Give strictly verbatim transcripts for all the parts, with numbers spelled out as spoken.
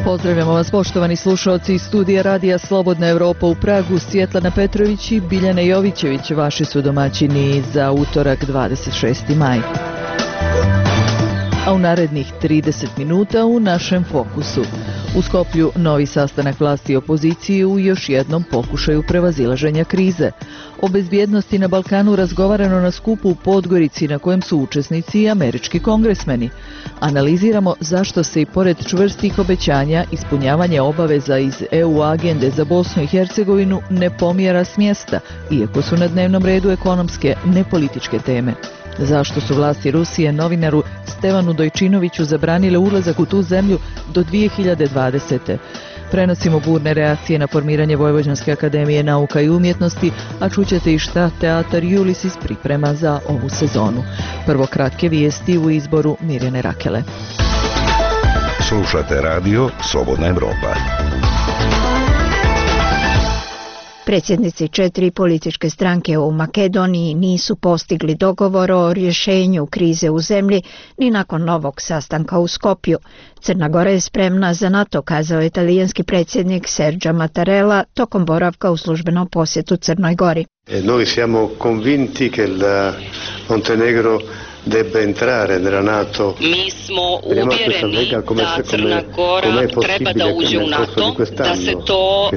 Pozdravljamo vas poštovani slušalci iz studija Radija Slobodna Evropa u Pragu. Svjetlana Petrović i Biljana Jovićević vaši su domaćini za utorak dvadeset šesti maj. A u narednih trideset minuta u našem fokusu. U Skoplju novi sastanak vlasti i opozicije u još jednom pokušaju prevazilaženja krize. O bezbjednosti na Balkanu razgovarano na skupu u Podgorici na kojem su učesnici i američki kongresmeni. Analiziramo zašto se i pored čvrstih obećanja ispunjavanje obaveza iz E U agende za Bosnu i Hercegovinu ne pomjera s mjesta, iako su na dnevnom redu ekonomske, ne političke teme. Zašto su vlasti Rusije novinaru Stevanu Dojčinoviću zabranile ulazak u tu zemlju do dvije hiljade dvadesete. Prenosimo burne reakcije na formiranje Vojvođanske akademije nauka i umjetnosti, a čućete i šta teatar Julisis priprema za ovu sezonu. Prvo kratke vijesti u izboru Mirjane Rakele. Slušate radio Slobodna Evropa. Predsjednici četiri političke stranke u Makedoniji nisu postigli dogovor o rješenju krize u zemlji ni nakon novog sastanka u Skopju. Crna Gora je spremna za NATO, kazao je talijanski predsjednik Sergio Mattarella tokom boravka u službenom posjetu Crnoj Gori. E noi siamo convinti che il Montenegro debba entrare nella NATO. Mi smo uvjereni da Crna Gora treba da uđe u NATO, da se to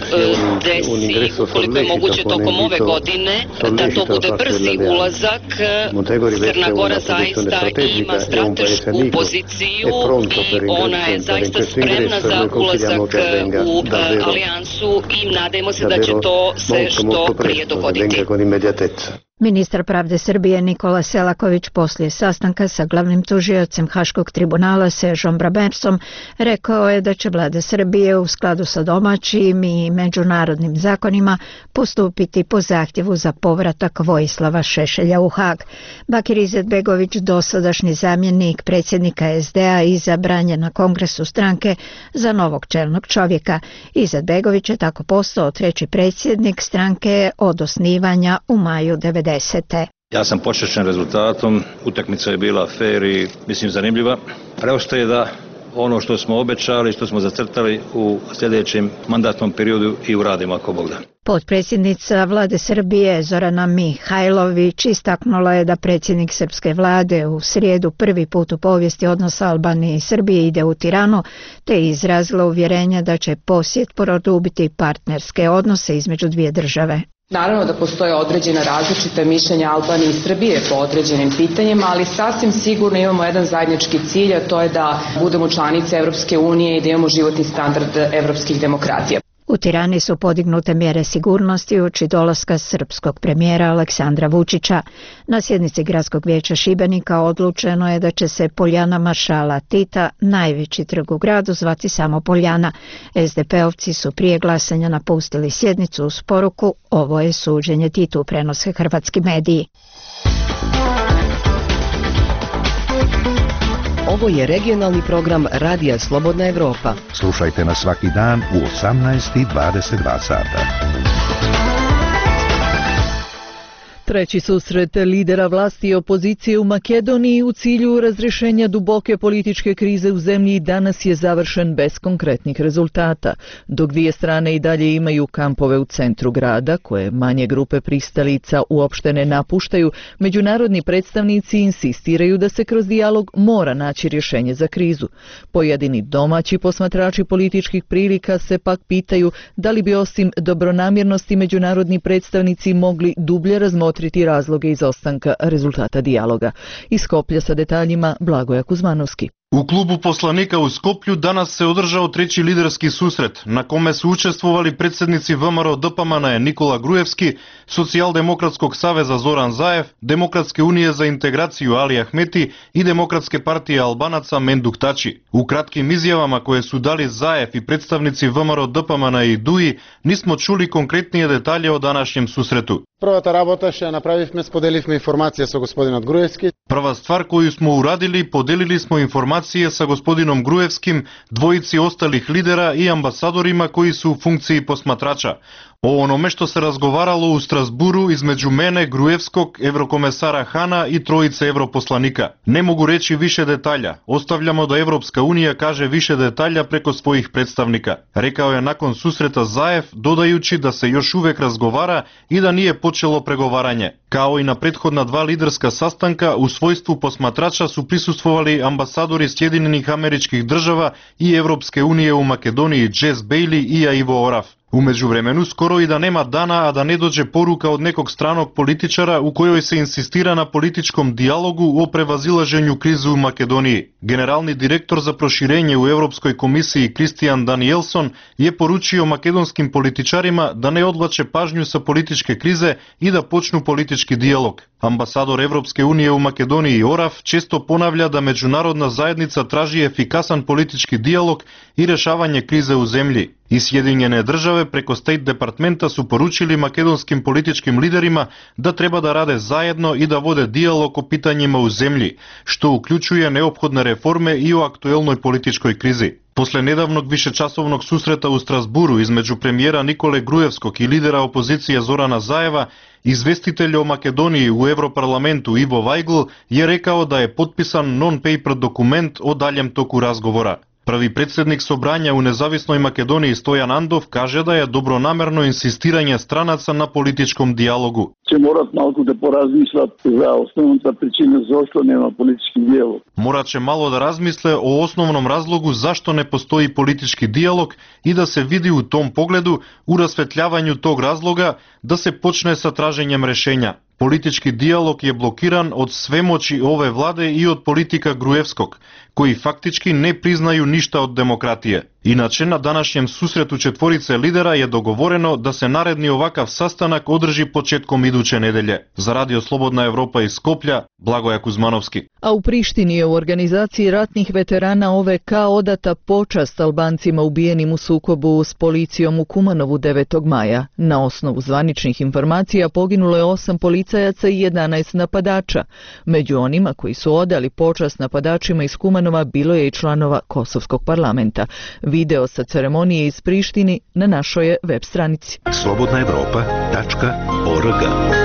desi ukoliko je moguće tokom ove godine, da to bude brzi ulazak. Crna Gora zaista ima stratešku poziciju i ona je zaista spremna za ulazak u alijansu i nadajmo se da će to se što prije dogoditi. Ministar pravde Srbije Nikola Selaković poslije sastanka sa glavnim tužiocem Haškog tribunala Sežom Bramercom rekao je da će vlada Srbije u skladu sa domaćim i međunarodnim zakonima postupiti po zahtjevu za povratak Vojislava Šešelja u Hag. Bakir Izetbegović, dosadašnji zamjenik predsjednika S D A, izabran je na kongresu stranke za novog čelnog čovjeka. Izetbegović je tako postao treći predsjednik stranke od osnivanja u maju devedesete. Ja sam počašćen rezultatom, utakmica je bila fair i mislim zanimljiva. Preostaje da ono što smo obećali, što smo zacrtali u sljedećem mandatnom periodu i uradimo ako Bog da. Potpredsjednica vlade Srbije Zorana Mihajlović istaknula je da predsjednik srpske vlade u srijedu prvi put u povijesti odnosa Albanije i Srbije ide u Tiranu, te izrazila uvjerenje da će posjet produbiti partnerske odnose između dvije države. Naravno da postoje određena različita mišljenja Albanije i Srbije po određenim pitanjima, ali sasvim sigurno imamo jedan zajednički cilj, a to je da budemo članice Evropske unije i da imamo životni standard evropskih demokratija. U Tirani su podignute mjere sigurnosti uoči dolaska srpskog premijera Aleksandra Vučića. Na sjednici Gradskog vijeća Šibenika odlučeno je da će se Poljana maršala Tita, najveći trg u gradu, zvati samo Poljana. S D P-ovci su prije glasanja napustili sjednicu uz poruku "Ovo je suđenje Titu", prenose hrvatski mediji. Ovo je regionalni program Radija Slobodna Evropa. Slušajte nas svaki dan u osamnaest i dvadeset dva sata. Treći susret lidera vlasti i opozicije u Makedoniji u cilju razrješenja duboke političke krize u zemlji danas je završen bez konkretnih rezultata. Dok dvije strane i dalje imaju kampove u centru grada, koje manje grupe pristalica uopšte ne napuštaju, međunarodni predstavnici insistiraju da se kroz dijalog mora naći rješenje za krizu. Pojedini domaći posmatrači političkih prilika se pak pitaju da li bi osim dobronamjernosti međunarodni predstavnici mogli dublje razmotriti razloge izostanka rezultata dijaloga. Iz Skoplja sa detaljima Blagoja Kuzmanovski. U klubu poslanika u Skoplju danas se održao treći liderski susret, na kome su učestvovali predsjednici V M R O D P M N-a Nikola Grujevski, Socijaldemokratskog saveza Zoran Zaev, Demokratske unije za integraciju Ali Ahmeti i Demokratske partije Albanaca Menduk Tači. U kratkim izjavama koje su dali Zaev i predstavnici V M R O D P M N-a i D U I nismo čuli konkretnije detalje o današnjem susretu. Prvата работа што ја направивме, споделивме информација со господинот Груевски. Prva stvar koju smo uradili, podelili smo informacije sa gospodinom Gruevskim, dvojici ostalih lidera i ambasadorima koji su u funkciji posmatrača. O onome što se razgovaralo u Strasburu između mene, Gruevskog, еврокомесара Хана и троица европосланика. Не могу речи више детаља. Остављамо да Европска унија каже више детаља преко својих представника. Рекао е након сусрета Заев, додајучи да се још увек разговара и да nije почело преговарање. Као и на претходна два лидерска састанка, у својство посматрача су присуствували амбасадори Сјединених Америчких држава и Европске унија у Македонија Джес Бејли и Иво Орав. У меѓувремену, скоро и да нема дана, а да не доđe порука од неког страног политичара у којој се инсистира на политичком диалогу о превазилажењу кризи у Македонија. Генерални директор за проширење у Европској комисија Кристијан Даниелсон je поручио македонским политичарима да не одлаче пажњу со политичке кризе и да почну политички диалог. Амбасадор Европске унија у Македонија Орав често понавља да меѓународна заедница тражи ефикасен политички диалог и решавање кризе у земји. И Сјединjene државе преко Стейт департмента су поручили македонским политичким лидерима да треба да раде заедно и да воде диалог о питањима у земји, што уклучује неопходни реформе и о актуелној политичкој кризи. После недавног вишечасовног сусрета у Страсбуру измеѓу премиера Николе Груевског и лидера опозиција Зорана Заева, известител о Македонија у Европарламенту Иво Вајгл je рекао да е подписан нон-пейпер документ о далjem току разговора. Први председник собрања у независној Македонија Стојан Андов каже да е добронамерно инсистирање странаца на политичком диалогу. Че морат малку да поразмислат за основната причина зашто нема политички диалог. Мораче мало да размисле о основном разлогу зашто не постои политички диалог и да се види у том погледу у расветљавању тог разлога да се почне со тражењем решења. Политички диалог je блокиран од свемочи ове владе и од политика Груевског, кои фактички не признају ништа од демократија. Иначе на данашњем сусрету четворице лидера je договорено да се наредни овакав састанак одржи почетком идуче неделје. За Радио Слободна Европа из Скопља, Благоја Кузмановски. A u Prištini je u organizaciji ratnih veterana O V K odata počast Albancima ubijenim u sukobu s policijom u Kumanovu devetog maja. Na osnovu zvaničnih informacija poginulo je osam policajaca i jedanaest napadača. Među onima koji su odali počast napadačima iz Kumanova bilo je i članova Kosovskog parlamenta. Video sa ceremonije iz Prištini na našoj je web stranici. slobodna evropa tačka org.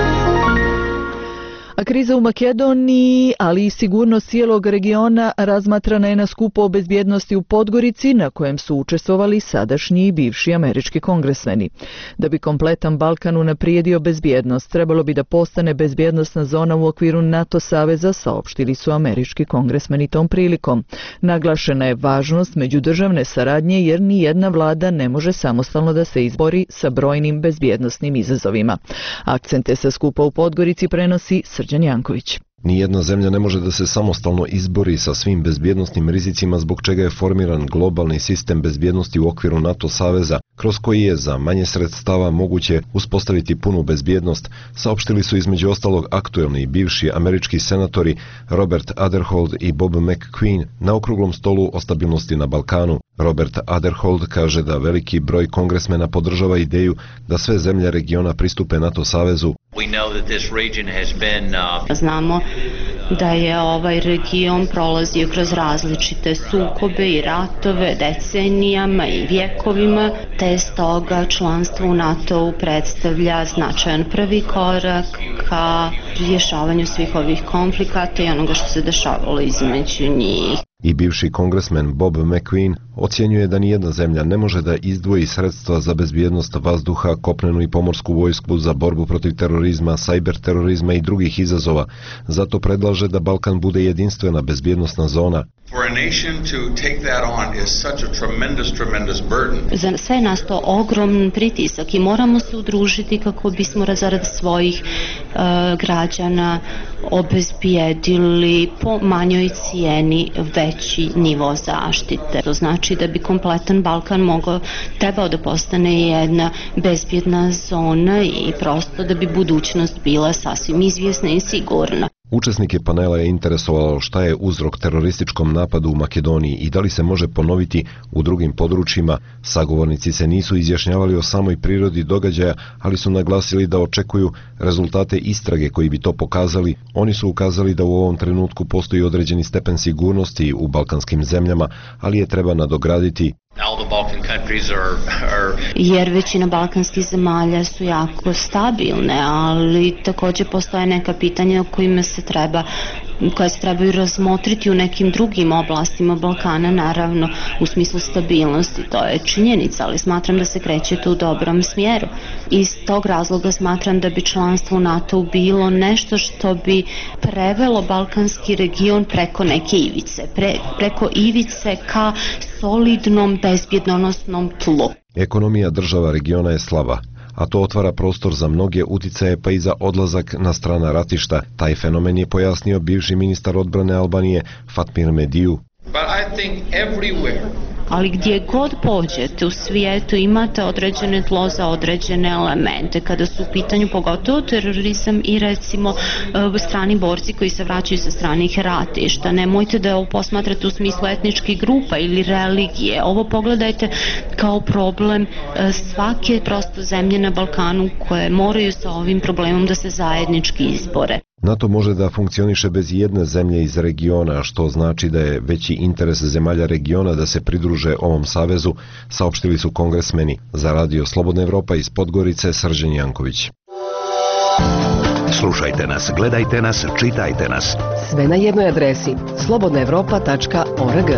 A kriza u Makedoniji, ali i sigurnost cijelog regiona razmatrana je na skupu o bezbjednosti u Podgorici, na kojem su učestvovali sadašnji i bivši američki kongresmeni. Da bi kompletan Balkan unaprijedio bezbjednost, trebalo bi da postane bezbjednostna zona u okviru NATO saveza, saopštili su američki kongresmeni tom prilikom. Naglašena je važnost međudržavne saradnje jer ni jedna vlada ne može samostalno da se izbori sa brojnim bezbjednostnim izazovima. Akcente sa skupa u Podgorici prenosi Srđan Janković. Nijedna zemlja ne može da se samostalno izbori sa svim bezbjednostnim rizicima zbog čega je formiran globalni sistem bezbjednosti u okviru NATO saveza, kroz koji je za manje sredstava moguće uspostaviti punu bezbjednost, saopštili su između ostalog aktuelni i bivši američki senatori Robert Aderhold i Bob McQueen na okruglom stolu o stabilnosti na Balkanu. Robert Aderhold kaže da veliki broj kongresmena podržava ideju da sve zemlje regiona pristupe NATO savezu. Znamo da je ovaj region prolazio kroz različite sukobe i ratove decenijama i vjekovima, te stoga članstvo u NATO-u predstavlja značajan prvi korak ka rješavanju svih ovih konflikata i onoga što se dešavalo između njih. I bivši kongresmen Bob McQueen ocjenjuje da nijedna zemlja ne može da izdvoji sredstva za bezbjednost vazduha, kopnenu i pomorsku vojsku za borbu protiv terorizma, sajber terorizma i drugih izazova. Zato predlaže da Balkan bude jedinstvena bezbjednostna zona. Za sve nas to ogroman pritisak i moramo se udružiti kako bismo zarad svojih uh, građana obezbijedili po manjoj cijeni veći nivo zaštite. To znači da bi kompletan Balkan mogao, trebao da postane jedna bezbjedna zona i prosto da bi budućnost bila sasvim izvjesna i sigurna. Učesnike panela je interesovalo šta je uzrok terorističkom napadu u Makedoniji i da li se može ponoviti u drugim područjima. Sagovornici se nisu izjašnjavali o samoj prirodi događaja, ali su naglasili da očekuju rezultate istrage koji bi to pokazali. Oni su ukazali da u ovom trenutku postoji određeni stepen sigurnosti u balkanskim zemljama, ali je treba nadograditi. Jer većina balkanskih zemalja su jako stabilne, ali također postoje neka pitanja o kojima se treba koje se trebaju razmotriti u nekim drugim oblastima Balkana, naravno u smislu stabilnosti, to je činjenica, ali smatram da se kreće tu u dobrom smjeru. Iz tog razloga smatram da bi članstvo u NATO bilo nešto što bi prevelo balkanski region preko neke ivice, pre, preko ivice ka solidnom bezbjednosnom tlu. Ekonomija država regiona je slaba, a to otvara prostor za mnoge uticaje pa i za odlazak na strana ratišta. Taj fenomen je pojasnio bivši ministar odbrane Albanije Fatmir Mediju. Ali gdje god pođete u svijetu imate određene tlo za određene elemente. Kada su u pitanju pogotovo terorizam i recimo strani borci koji se vraćaju sa stranih ratišta. Nemojte da ovo posmatrate u smislu etničkih grupa ili religije. Ovo pogledajte kao problem svake prosto zemlje na Balkanu koje moraju sa ovim problemom da se zajednički izbore. NATO može da funkcioniše bez jedne zemlje iz regiona, što znači da je veći interes zemalja regiona da se pridruže ovom savezu, saopštili su kongresmeni. Za Radio Slobodna Evropa iz Podgorice, Srđan Janković. Slušajte nas, gledajte nas, čitajte nas. Sve na jednoj adresi slobodna evropa tačka org.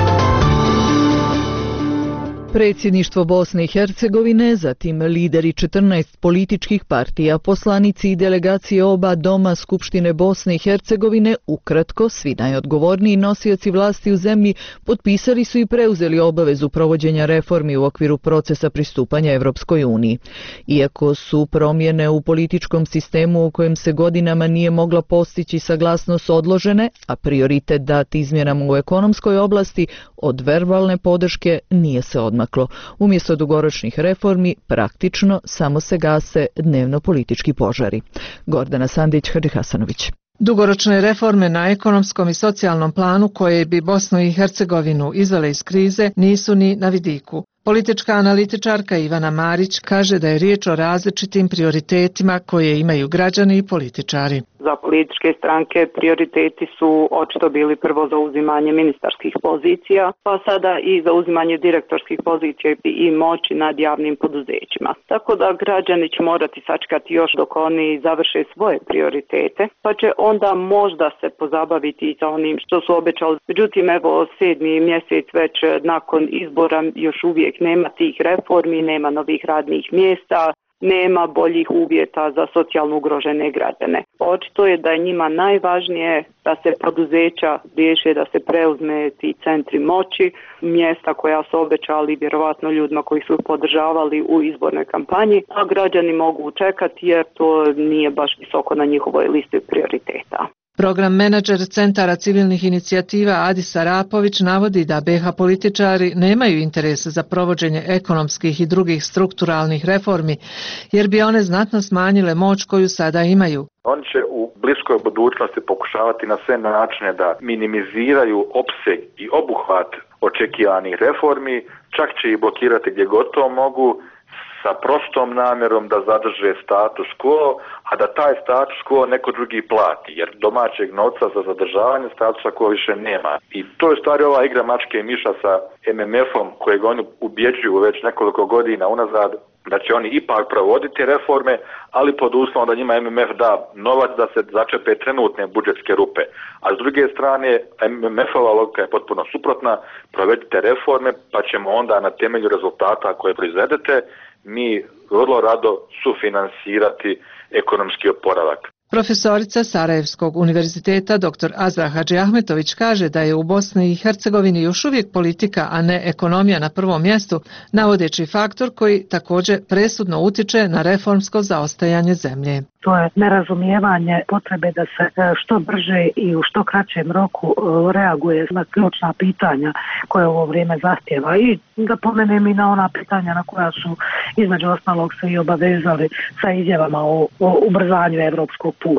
Predsjedništvo Bosne i Hercegovine, zatim lideri četrnaest političkih partija, poslanici i delegacije oba doma Skupštine Bosne i Hercegovine, ukratko svi najodgovorniji nosioci vlasti u zemlji, potpisali su i preuzeli obavezu provođenja reformi u okviru procesa pristupanja Evropskoj uniji. Iako su promjene u političkom sistemu u kojem se godinama nije mogla postići saglasnost odložene, a prioritet dat izmjenama u ekonomskoj oblasti, od verbalne podrške nije se odmaklo. Umjesto dugoročnih reformi, praktično samo se gase dnevno politički požari. Gordana Sandić, Hadži Hasanović. Dugoročne reforme na ekonomskom i socijalnom planu koje bi Bosnu i Hercegovinu izvele iz krize nisu ni na vidiku. Politička analitičarka Ivana Marić kaže da je riječ o različitim prioritetima koje imaju građani i političari. Za političke stranke prioriteti su očito bili prvo zauzimanje ministarskih pozicija, pa sada i zauzimanje direktorskih pozicija i moći nad javnim poduzećima. Tako da građani će morati sačekati još dok oni završe svoje prioritete, pa će onda možda se pozabaviti i sa onim što su obećali. Međutim, evo sedmi mjesec već nakon izbora još uvijek nema tih reformi, nema novih radnih mjesta, nema boljih uvjeta za socijalno ugrožene građane. Očito je da je njima najvažnije da se poduzeća riješe, da se preuzme ti centri moći, mjesta koja su obećali vjerovatno ljudima koji su podržavali u izbornoj kampanji, a građani mogu čekati jer to nije baš visoko na njihovoj listi prioriteta. Program menadžer centara civilnih inicijativa Adis Arapović navodi da be ha političari nemaju interesa za provođenje ekonomskih i drugih strukturalnih reformi, jer bi one znatno smanjile moć koju sada imaju. Oni će u bliskoj budućnosti pokušavati na sve načine da minimiziraju opseg i obuhvat očekivanih reformi, čak će ih blokirati gdje god to mogu, sa prostom namjerom da zadrže status quo, a da taj status quo neko drugi plati, jer domaćeg novca za zadržavanje statusa quo više nema. I to je stvari ova igra mačke i miša sa em em efom kojeg oni ubjeđuju već nekoliko godina unazad, da će oni ipak provoditi reforme, ali pod uslovom da njima em em ef da novac da se začepe trenutne budžetske rupe. A s druge strane, em em efova logika je potpuno suprotna, provedite reforme pa ćemo onda na temelju rezultata koje proizvedete mi vrlo rado sufinansirati ekonomski oporavak. Profesorica Sarajevskog univerziteta dr Azra Hadži Ahmetović kaže da je u Bosni i Hercegovini još uvijek politika, a ne ekonomija na prvom mjestu, navodeći faktor koji također presudno utiče na reformsko zaostajanje zemlje. To je nerazumijevanje potrebe da se što brže i u što kraćem roku reaguje na ključna pitanja koje ovo vrijeme zahtjeva. I da pomenem i na ona pitanja na koja su između ostalog se i obavezali sa izjavama o, o ubrzanju evropskog puta.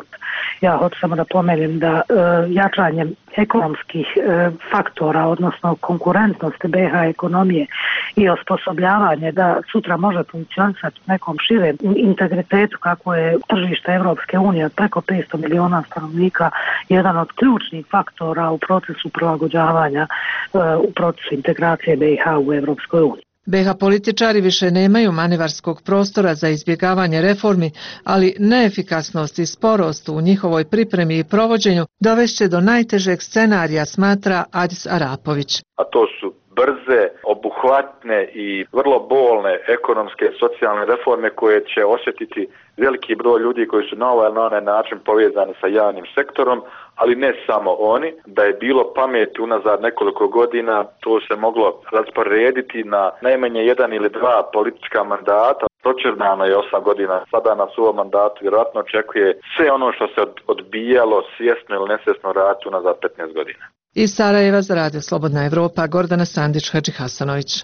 Ja hoću samo da pomenem da e, jačanjem ekonomskih e, faktora, odnosno konkurentnosti B H ekonomije i osposobljavanje da sutra može funkcionisati u nekom širem integritetu kako je tržište Evropske unije preko petsto miliona stanovnika, jedan od ključnih faktora u procesu prilagođavanja, e, u procesu integracije B H u Evropskoj uniji. B H političari više nemaju manevarskog prostora za izbjegavanje reformi, ali neefikasnost i sporost u njihovoj pripremi i provođenju dovešće do najtežeg scenarija, smatra Adis Arapović. A to su brze, obuhvatne i vrlo bolne ekonomske i socijalne reforme koje će osjetiti veliki broj ljudi koji su na ovaj ili na onaj način povezani sa javnim sektorom, ali ne samo oni. Da je bilo pameti unazad nekoliko godina, to se moglo rasporediti na najmanje jedan ili dva politička mandata. Pročerdano je osam godina, sada nas u ovom mandatu vjerojatno očekuje sve ono što se odbijalo svjesno ili nesvjesno raditi unazad petnaest godina. Iz Sarajeva za Radio Slobodna Evropa, Gordana Sandić-Hadžihasanović.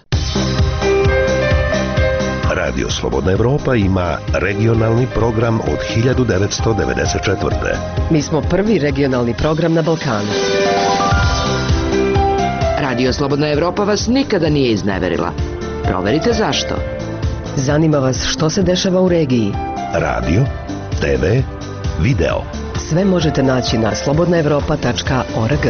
Radio Slobodna Evropa ima regionalni program od hiljadu devetsto devedeset četvrte. Mi smo prvi regionalni program na Balkanu. Radio Slobodna Evropa vas nikada nije izneverila. Proverite zašto. Zanima vas što se dešava u regiji. Radio, te ve, video. Sve možete naći na slobodna evropa tačka org.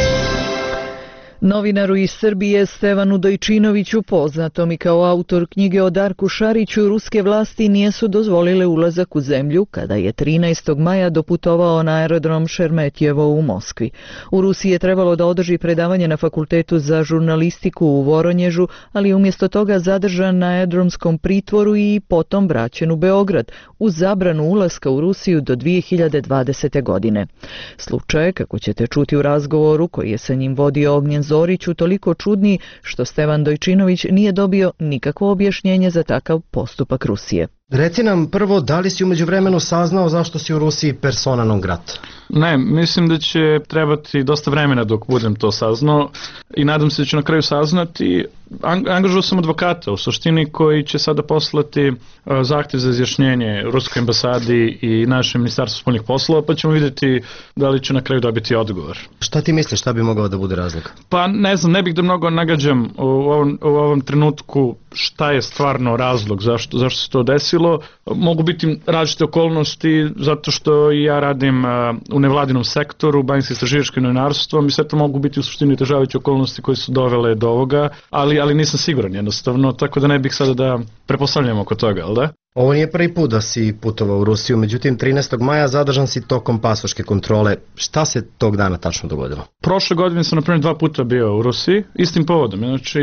Novinaru iz Srbije Stevanu Dojčinoviću, poznatom i kao autor knjige o Darku Šariću, ruske vlasti nisu dozvolile ulazak u zemlju kada je trinaestog maja doputovao na aerodrom Šeremetjevo u Moskvi. U Rusiji je trebalo da održi predavanje na Fakultetu za žurnalistiku u Voronježu, ali umjesto toga zadržan na aerodromskom pritvoru i potom vraćen u Beograd uz zabranu ulaska u Rusiju do dvije hiljade dvadesete. godine. Slučaj, kako ćete čuti u razgovoru koji je sa njim vodio Ognjen Zorić, toliko čudni što Stevan Dojčinović nije dobio nikakvo objašnjenje za takav postupak Rusije. Reci nam prvo, da li si umeđu vremenu saznao zašto si u Rusiji persona non grata? Ne, mislim da će trebati dosta vremena dok budem to saznao i nadam se da ću na kraju saznati. Angažuo sam advokata u suštini koji će sada poslati zahtjev za izjašnjenje Ruskoj ambasadi i našem ministarstvu spoljnih poslova, pa ćemo vidjeti da li će na kraju dobiti odgovor. Šta ti misliš, šta bi mogao da bude razlog? Pa ne znam, ne bih da mnogo nagađam u ovom, u ovom trenutku šta je stvarno razlog, zašto, zašto se to desilo. Mogu biti različite okolnosti zato što ja radim u nevladinom sektoru, bavim se istraživačkim novinarstvom i sve to mogu biti u suštini otežavajuće okolnosti koje su dovele do ovoga, ali, ali nisam siguran jednostavno, tako da ne bih sada da prepostavljam oko toga, ali da? Ovo nije prvi put da si putovao u Rusiju, međutim trinaestog maja zadržan si tokom pasoške kontrole. Šta se tog dana tačno dogodilo? Prošle godine sam na primjer dva puta bio u Rusiji, istim povodom. Znači,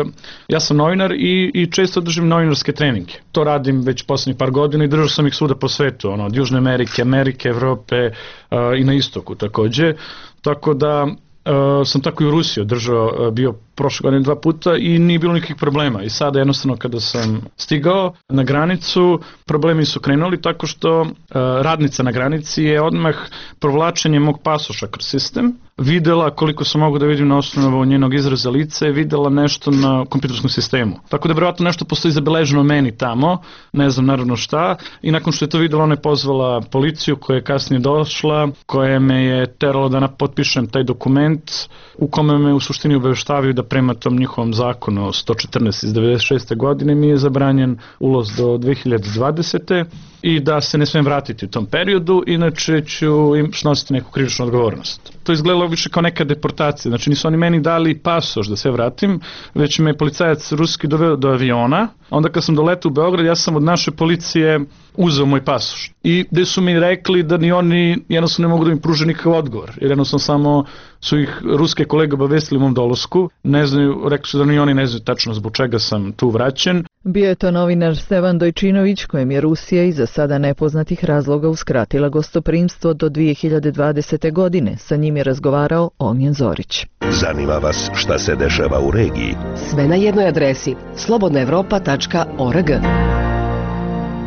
ja sam novinar i, i često držim novinarske treninge. To radim već posljednjih par godina i držao sam ih svuda po svetu, ono, od Južne Amerike, Amerike, Evrope i na istoku također. Tako da Uh, sam tako i u Rusiji održao, uh, bio prošle godine dva puta i nije bilo nikakvih problema. I sada jednostavno kada sam stigao na granicu, problemi su krenuli tako što uh, radnica na granici je odmah provlačenje mog pasoša kroz sistem videla, koliko sam mogu da vidim na osnovu njenog izraza lica, je videla nešto na kompjuterskom sistemu. Tako da vjerojatno nešto postoji zabeleženo meni tamo, ne znam naravno šta, i nakon što je to videla ona je pozvala policiju koja je kasnije došla, koja me je terala da potpišem taj dokument u kome me u suštini obaveštavaju da prema tom njihovom zakonu sto četrnaest iz devedeset šeste. godine mi je zabranjen ulaz do dve hiljade dvadesete. i da se ne smijem vratiti u tom periodu, inače ću im snositi neku krivičnu odgovornost. To izgledalo više kao neka deportacija, znači nisu oni meni dali pasoš da se vratim, već me policajac ruski doveo do aviona, onda kad sam doletao u Beograd, ja sam od naše policije uzeo moj pasoš. I gde su mi rekli da ni oni jednostavno ne mogu da mi pruže nikakav odgovor, jer jednostavno samo su ih ruske kolege obavestili u mom dolasku, ne znaju, rekli su da ni oni ne znaju tačno zbog čega sam tu vraćen. Bio je to novinar Stevan Dojčinović, kojem je Rusija iz za sada nepoznatih razloga uskratila gostoprimstvo do dvije hiljade dvadesete. godine. Sa njim je razgovarao Ognjen Zorić. Zanima vas šta se dešava u regiji? Sve na jednoj adresi slobodna evropa tačka org.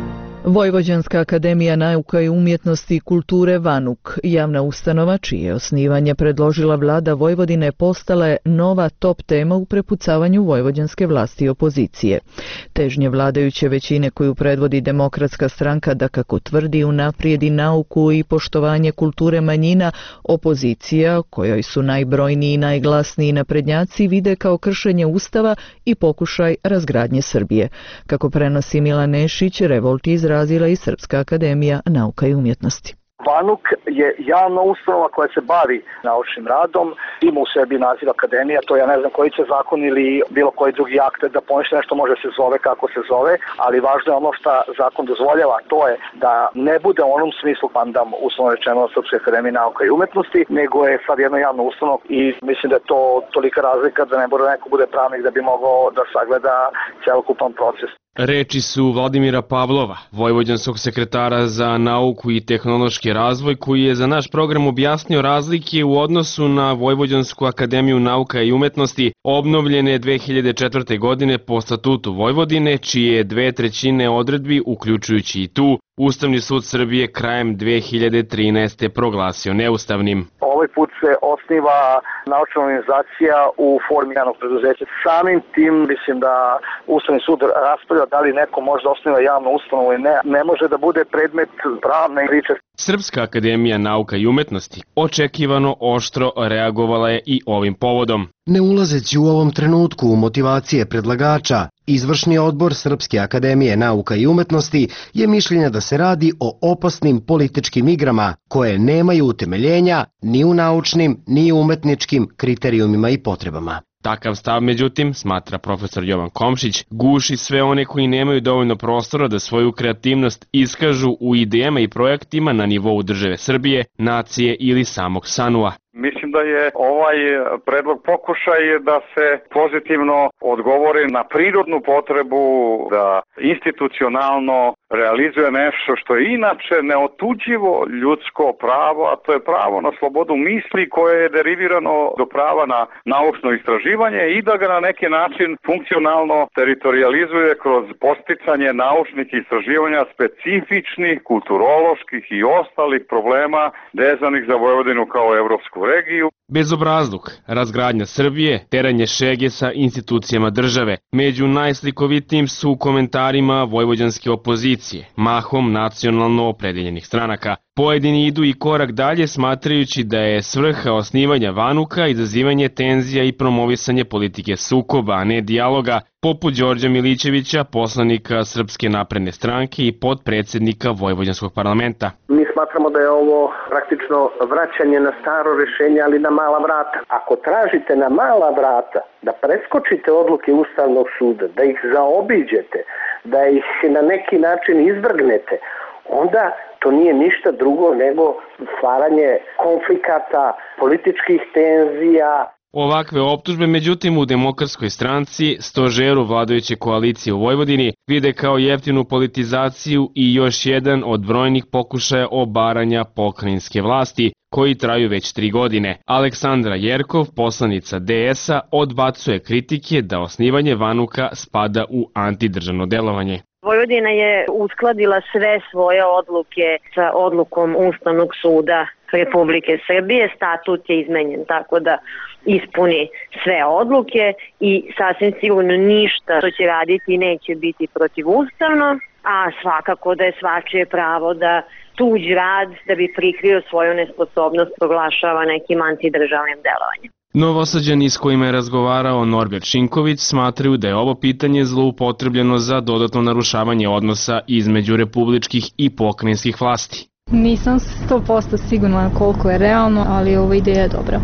Vojvođanska akademija nauka i umjetnosti i kulture VANUK, javna ustanova čije osnivanje predložila vlada Vojvodine, postala je nova top tema u prepucavanju vojvođanske vlasti i opozicije. Težnje vladajuće većine koju predvodi Demokratska stranka da, kako tvrdi, unaprijedi nauku i poštovanje kulture manjina, opozicija, kojoj su najbrojniji i najglasniji naprednjaci, vide kao kršenje Ustava i pokušaj razgradnje Srbije. Kako prenosi Milan Nešić, revolt je izrazila i Srpska akademija nauka i umjetnosti. VANUK je javna ustanova koja se bavi naučnim radom, ima u sebi naziv akademija, to ja ne znam koji će zakon ili bilo koji drugi akt da poništi nešto može se zove kako se zove, ali važno je ono što zakon dozvoljava, to je da ne bude u onom smislu pandam uslovno rečeno Srpske akademije nauka i umjetnosti, nego je sad jedna javna ustanova i mislim da je to tolika razlika da ne bude neko bude pravnik da bi mogao da sagleda celokupan proces. Reči su Vladimira Pavlova, vojvođanskog sekretara za nauku i tehnološki razvoj, koji je za naš program objasnio razlike u odnosu na Vojvođansku akademiju nauka i umetnosti, obnovljene dve hiljade četvrte. godine po statutu Vojvodine, čije dve trećine odredbi, uključujući i tu, Ustavni sud Srbije krajem dve hiljade trinaeste. proglasio neustavnim. Ovaj put se osniva naučna organizacija u formi javnog preduzeća. Samim tim mislim da Ustavni sud raspravlja da li neko može da osniva javnu ustanovu ili ne. Ne može da bude predmet pravne priče. Srpska akademija nauka i umetnosti očekivano oštro reagovala je i ovim povodom. Ne ulazeći u ovom trenutku u motivacije predlagača, Izvršni odbor Srpske akademije nauka i umetnosti je mišljenja da se radi o opasnim političkim igrama koje nemaju utemeljenja ni u naučnim ni u umetničkim kriterijumima i potrebama. Takav stav, međutim, smatra profesor Jovan Komšić, guši sve one koji nemaju dovoljno prostora da svoju kreativnost iskažu u idejama i projektima na nivou države Srbije, nacije ili samog sanua. Mislim da je ovaj predlog pokušaj da se pozitivno odgovori na prirodnu potrebu da institucionalno realizuje nešto što je inače neotuđivo ljudsko pravo, a to je pravo na slobodu misli koje je derivirano do prava na naučno istraživanje i da ga na neki način funkcionalno teritorializuje kroz posticanje naučnih istraživanja specifičnih, kulturoloških i ostalih problema vezanih za Vojvodinu kao evropsku regiju. Bezobrazluk, razgradnja Srbije, teranje šege sa institucijama države. Među najslikovitijim su komentarima vojvođanske opozicije, mahom nacionalno opredeljenih stranaka. Pojedini idu i korak dalje smatrajući da je svrha osnivanja VANUK-a izazivanje tenzija i promovisanje politike sukoba, a ne dijaloga, poput Đorđa Milićevića, poslanika Srpske napredne stranke i potpredsednika Vojvođanskog parlamenta. Mi smatramo da je ovo praktično vraćanje na staro rešenje, ali na mala vrata. Ako tražite na mala vrata da preskočite odluke Ustavnog suda, da ih zaobiđete, da ih na neki način izvrgnete, onda to nije ništa drugo nego stvaranje konflikata, političkih tenzija. Ovakve optužbe, međutim, u Demokratskoj stranci, stožeru vladajuće koalicije u Vojvodini, vide kao jeftinu politizaciju i još jedan od brojnih pokušaja obaranja pokrajinske vlasti, koji traju već tri godine. Aleksandra Jerkov, poslanica D S-a, odbacuje kritike da osnivanje VANUK-a spada u antidržavno delovanje. Vojvodina je uskladila sve svoje odluke sa odlukom Ustavnog suda Republike Srbije. Statut je izmenjen tako da ispuni sve odluke i sasvim sigurno ništa što će raditi neće biti protivustavno, a svakako da je svačije pravo da tuđ rad da bi prikrio svoju nesposobnost proglašava nekim antidržavnim delovanjem. Novosađani s kojima je razgovarao Norbert Šinković smatraju da je ovo pitanje zloupotrebljeno za dodatno narušavanje odnosa između republičkih i pokrajinskih vlasti. Nisam sto posto sigurna koliko je realno, ali ova ideja je dobra.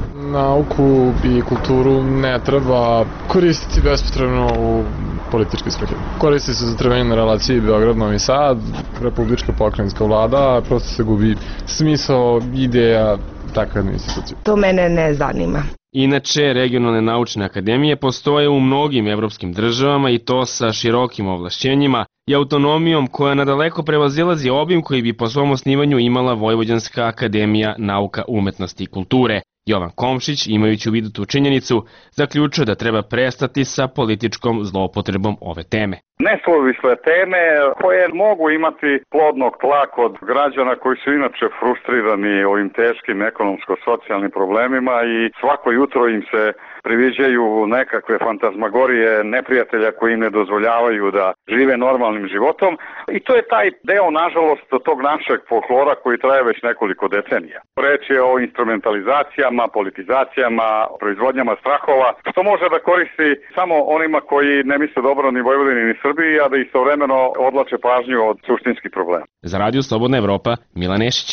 Nauku i kulturu ne treba koristiti bespotrebno u političke svrhe. Koristi se za trvenje na relaciji Beograd-Novi Sad, republička pokrajinska vlada, prosto se gubi smisao, ideja takve institucije. To mene ne zanima. Inače, regionalne naučne akademije postoje u mnogim evropskim državama i to sa širokim ovlašćenjima i autonomijom koja nadaleko prevazilazi obim koji bi po svom osnivanju imala Vojvođanska akademija nauka, umetnosti i kulture. Jovan Komšić, imajući u vidu tu činjenicu, zaključuje da treba prestati sa političkom zloupotrebom ove teme. nesuvisle teme koje mogu imati plodnog tla kod građana koji su inače frustrirani ovim teškim ekonomsko-socijalnim problemima i svako jutro im se priviđaju nekakve fantazmagorije neprijatelja koji im ne dozvoljavaju da žive normalnim životom i to je taj deo, nažalost, tog našeg folklora koji traje već nekoliko decenija. Reč je o instrumentalizacijama, politizacijama, proizvodnjama strahova, što može da koristi samo onima koji ne misle dobro ni Vojvodini ni Srbiji, a da istovremeno odlače pažnju od suštinskih problema. Za Radio Slobodna Evropa, Milan Nešić.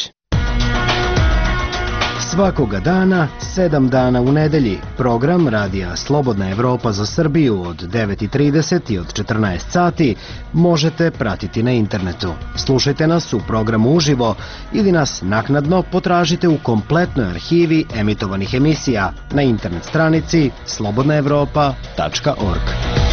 Svakoga dana, sedam dana u nedelji, program Radija Slobodna Evropa za Srbiju od devet i trideset i od četrnaest sati možete pratiti na internetu. Slušajte nas u programu uživo ili nas naknadno potražite u kompletnoj arhivi emitovanih emisija na internet stranici slobodna evropa tačka org.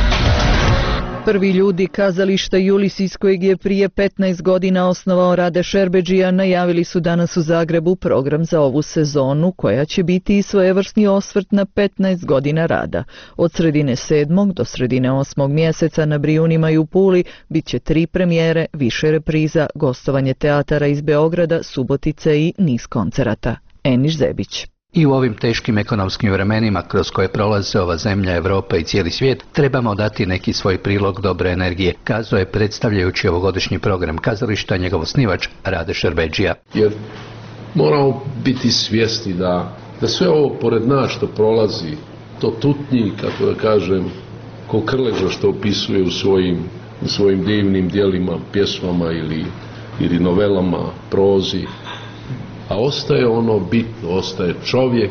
Prvi ljudi kazališta Julis, iz kojeg je prije petnaest godina osnovao Rade Šerbedžija, najavili su danas u Zagrebu program za ovu sezonu, koja će biti i svojevrsni osvrt na petnaest godina rada. Od sredine sedmog do sredine osmog mjeseca na Brijunima i u Puli bit će tri premijere, više repriza, gostovanje teatara iz Beograda, Subotice i niz koncerata. Eniš Zebić. I u ovim teškim ekonomskim vremenima kroz koje prolaze ova zemlja, Evropa i cijeli svijet, trebamo dati neki svoj prilog dobre energije, kazao je predstavljajući ovogodišnji program kazališta njegov osnivač Rade Šerbedžija. Jer moramo biti svjesni da, da sve ovo pored nas što prolazi, to tutnji, kako da kažem, ko Krleža što opisuje u svojim, u svojim divnim dijelima, pjesmama ili, ili novelama, prozi, a ostaje ono bitno, ostaje čovjek,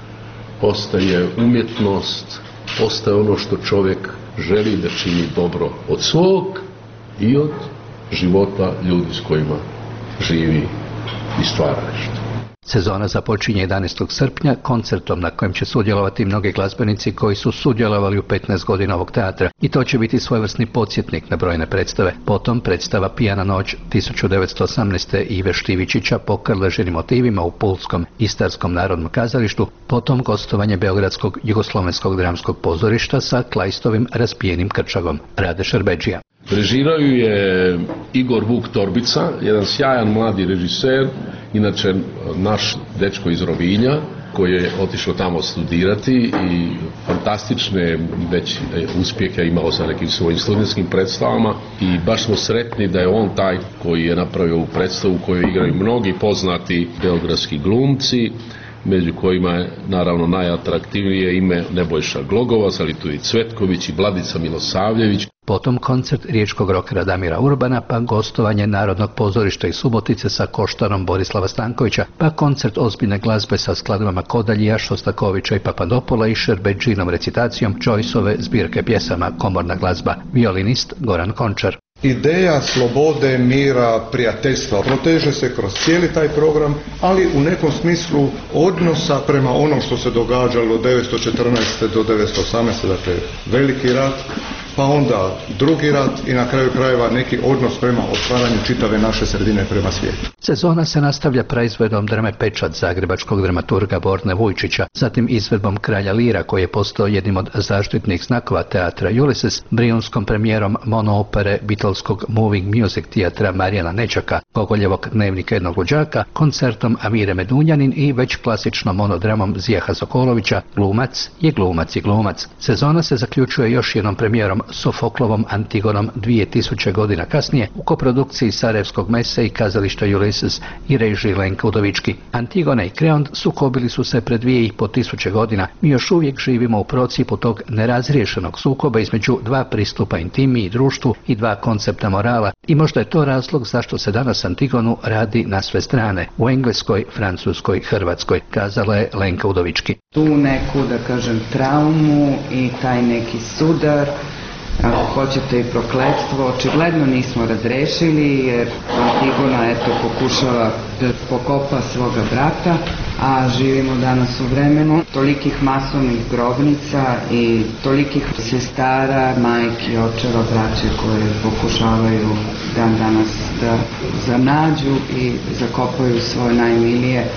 ostaje umjetnost, ostaje ono što čovjek želi da čini dobro od svog i od života ljudi s kojima živi i stvara nešto. Sezona započinje jedanaestog srpnja koncertom na kojem će sudjelovati mnogi glazbenici koji su sudjelovali u petnaest godina ovog teatra i to će biti svojevrsni podsjetnik na brojne predstave. Potom predstava Pijana noć tisuću devetsto osamnaeste Ive Štivičića po krležinim motivima u Pulskom Istarskom narodnom kazalištu, potom gostovanje Beogradskog jugoslovenskog dramskog pozorišta sa Klajstovim Raspijenim krčagom. Rade Šerbedžija. Režirao je Igor Vuk Torbica, jedan sjajan mladi režiser, inače naš dečko iz Rovinja, koji je otišao tamo studirati i fantastične već uspjehe imao sa nekim svojim studentskim predstavama i baš smo sretni da je on taj koji je napravio ovu predstavu u kojoj igraju mnogi poznati beogradski glumci, među kojima je naravno najatraktivnije ime Nebojša Glogovac, ali tu i Cvetković i Vladica Milosavljević. Potom koncert riječkog rokera Damira Urbana, pa gostovanje Narodnog pozorišta iz Subotice sa Koštarom Borislava Stankovića, pa koncert ozbiljne glazbe sa skladbama Kodaljija, Šostakovića i Papadopola i Šerbedžinom recitacijom Joyceove zbirke pjesama Komorna glazba. Violinist Goran Končar. Ideja slobode, mira, prijateljstva proteže se kroz cijeli taj program, ali u nekom smislu odnosa prema onom što se događalo od devetsto četrnaeste do devetsto osamnaeste, dakle veliki rat, pa onda drugi rat i na kraju krajeva neki odnos prema otvaranju čitave naše sredine prema svijetu. Sezona se nastavlja proizvodom drame Pečat zagrebačkog dramaturga Borne Vujčića, zatim izvedbom Kralja Lira koji je postao jednim od zaštitnih znakova teatra Ulysses, brijunskom premijerom monoopere Beatleskog Moving Music teatra Marijana Nečaka, Gogoljevog Dnevnika jednog luđaka, koncertom Amire Medunjanin i već klasičnom monodramom Zijaha Sokolovića Glumac je glumac i glumac. Sezona se zaključuje još jednom premijerom Sofoklovom Antigonom dvije tisuće godina kasnije u koprodukciji Sarajevskog mese i kazališta Ulysses i režiji Lenka Udovički. Antigone i Kreont sukobili su se pred dvije i po tisuće godina. Mi još uvijek živimo u procipu tog nerazriješenog sukoba između dva pristupa intimi i društvu i dva koncepta morala i možda je to razlog zašto se danas Antigonu radi na sve strane, u Engleskoj, Francuskoj, Hrvatskoj, kazala je Lenka Udovički. Tu neku, da kažem, traumu i taj neki sudar, ako hoćete i prokletstvo, očigledno nismo razrešili jer Antigona eto pokušava da pokopa svoga brata, a živimo danas u vremenu tolikih masovnih grobnica i tolikih sestara, majki, očeva, braće koje pokušavaju dan danas da zanađu i zakopaju svoje najmilije.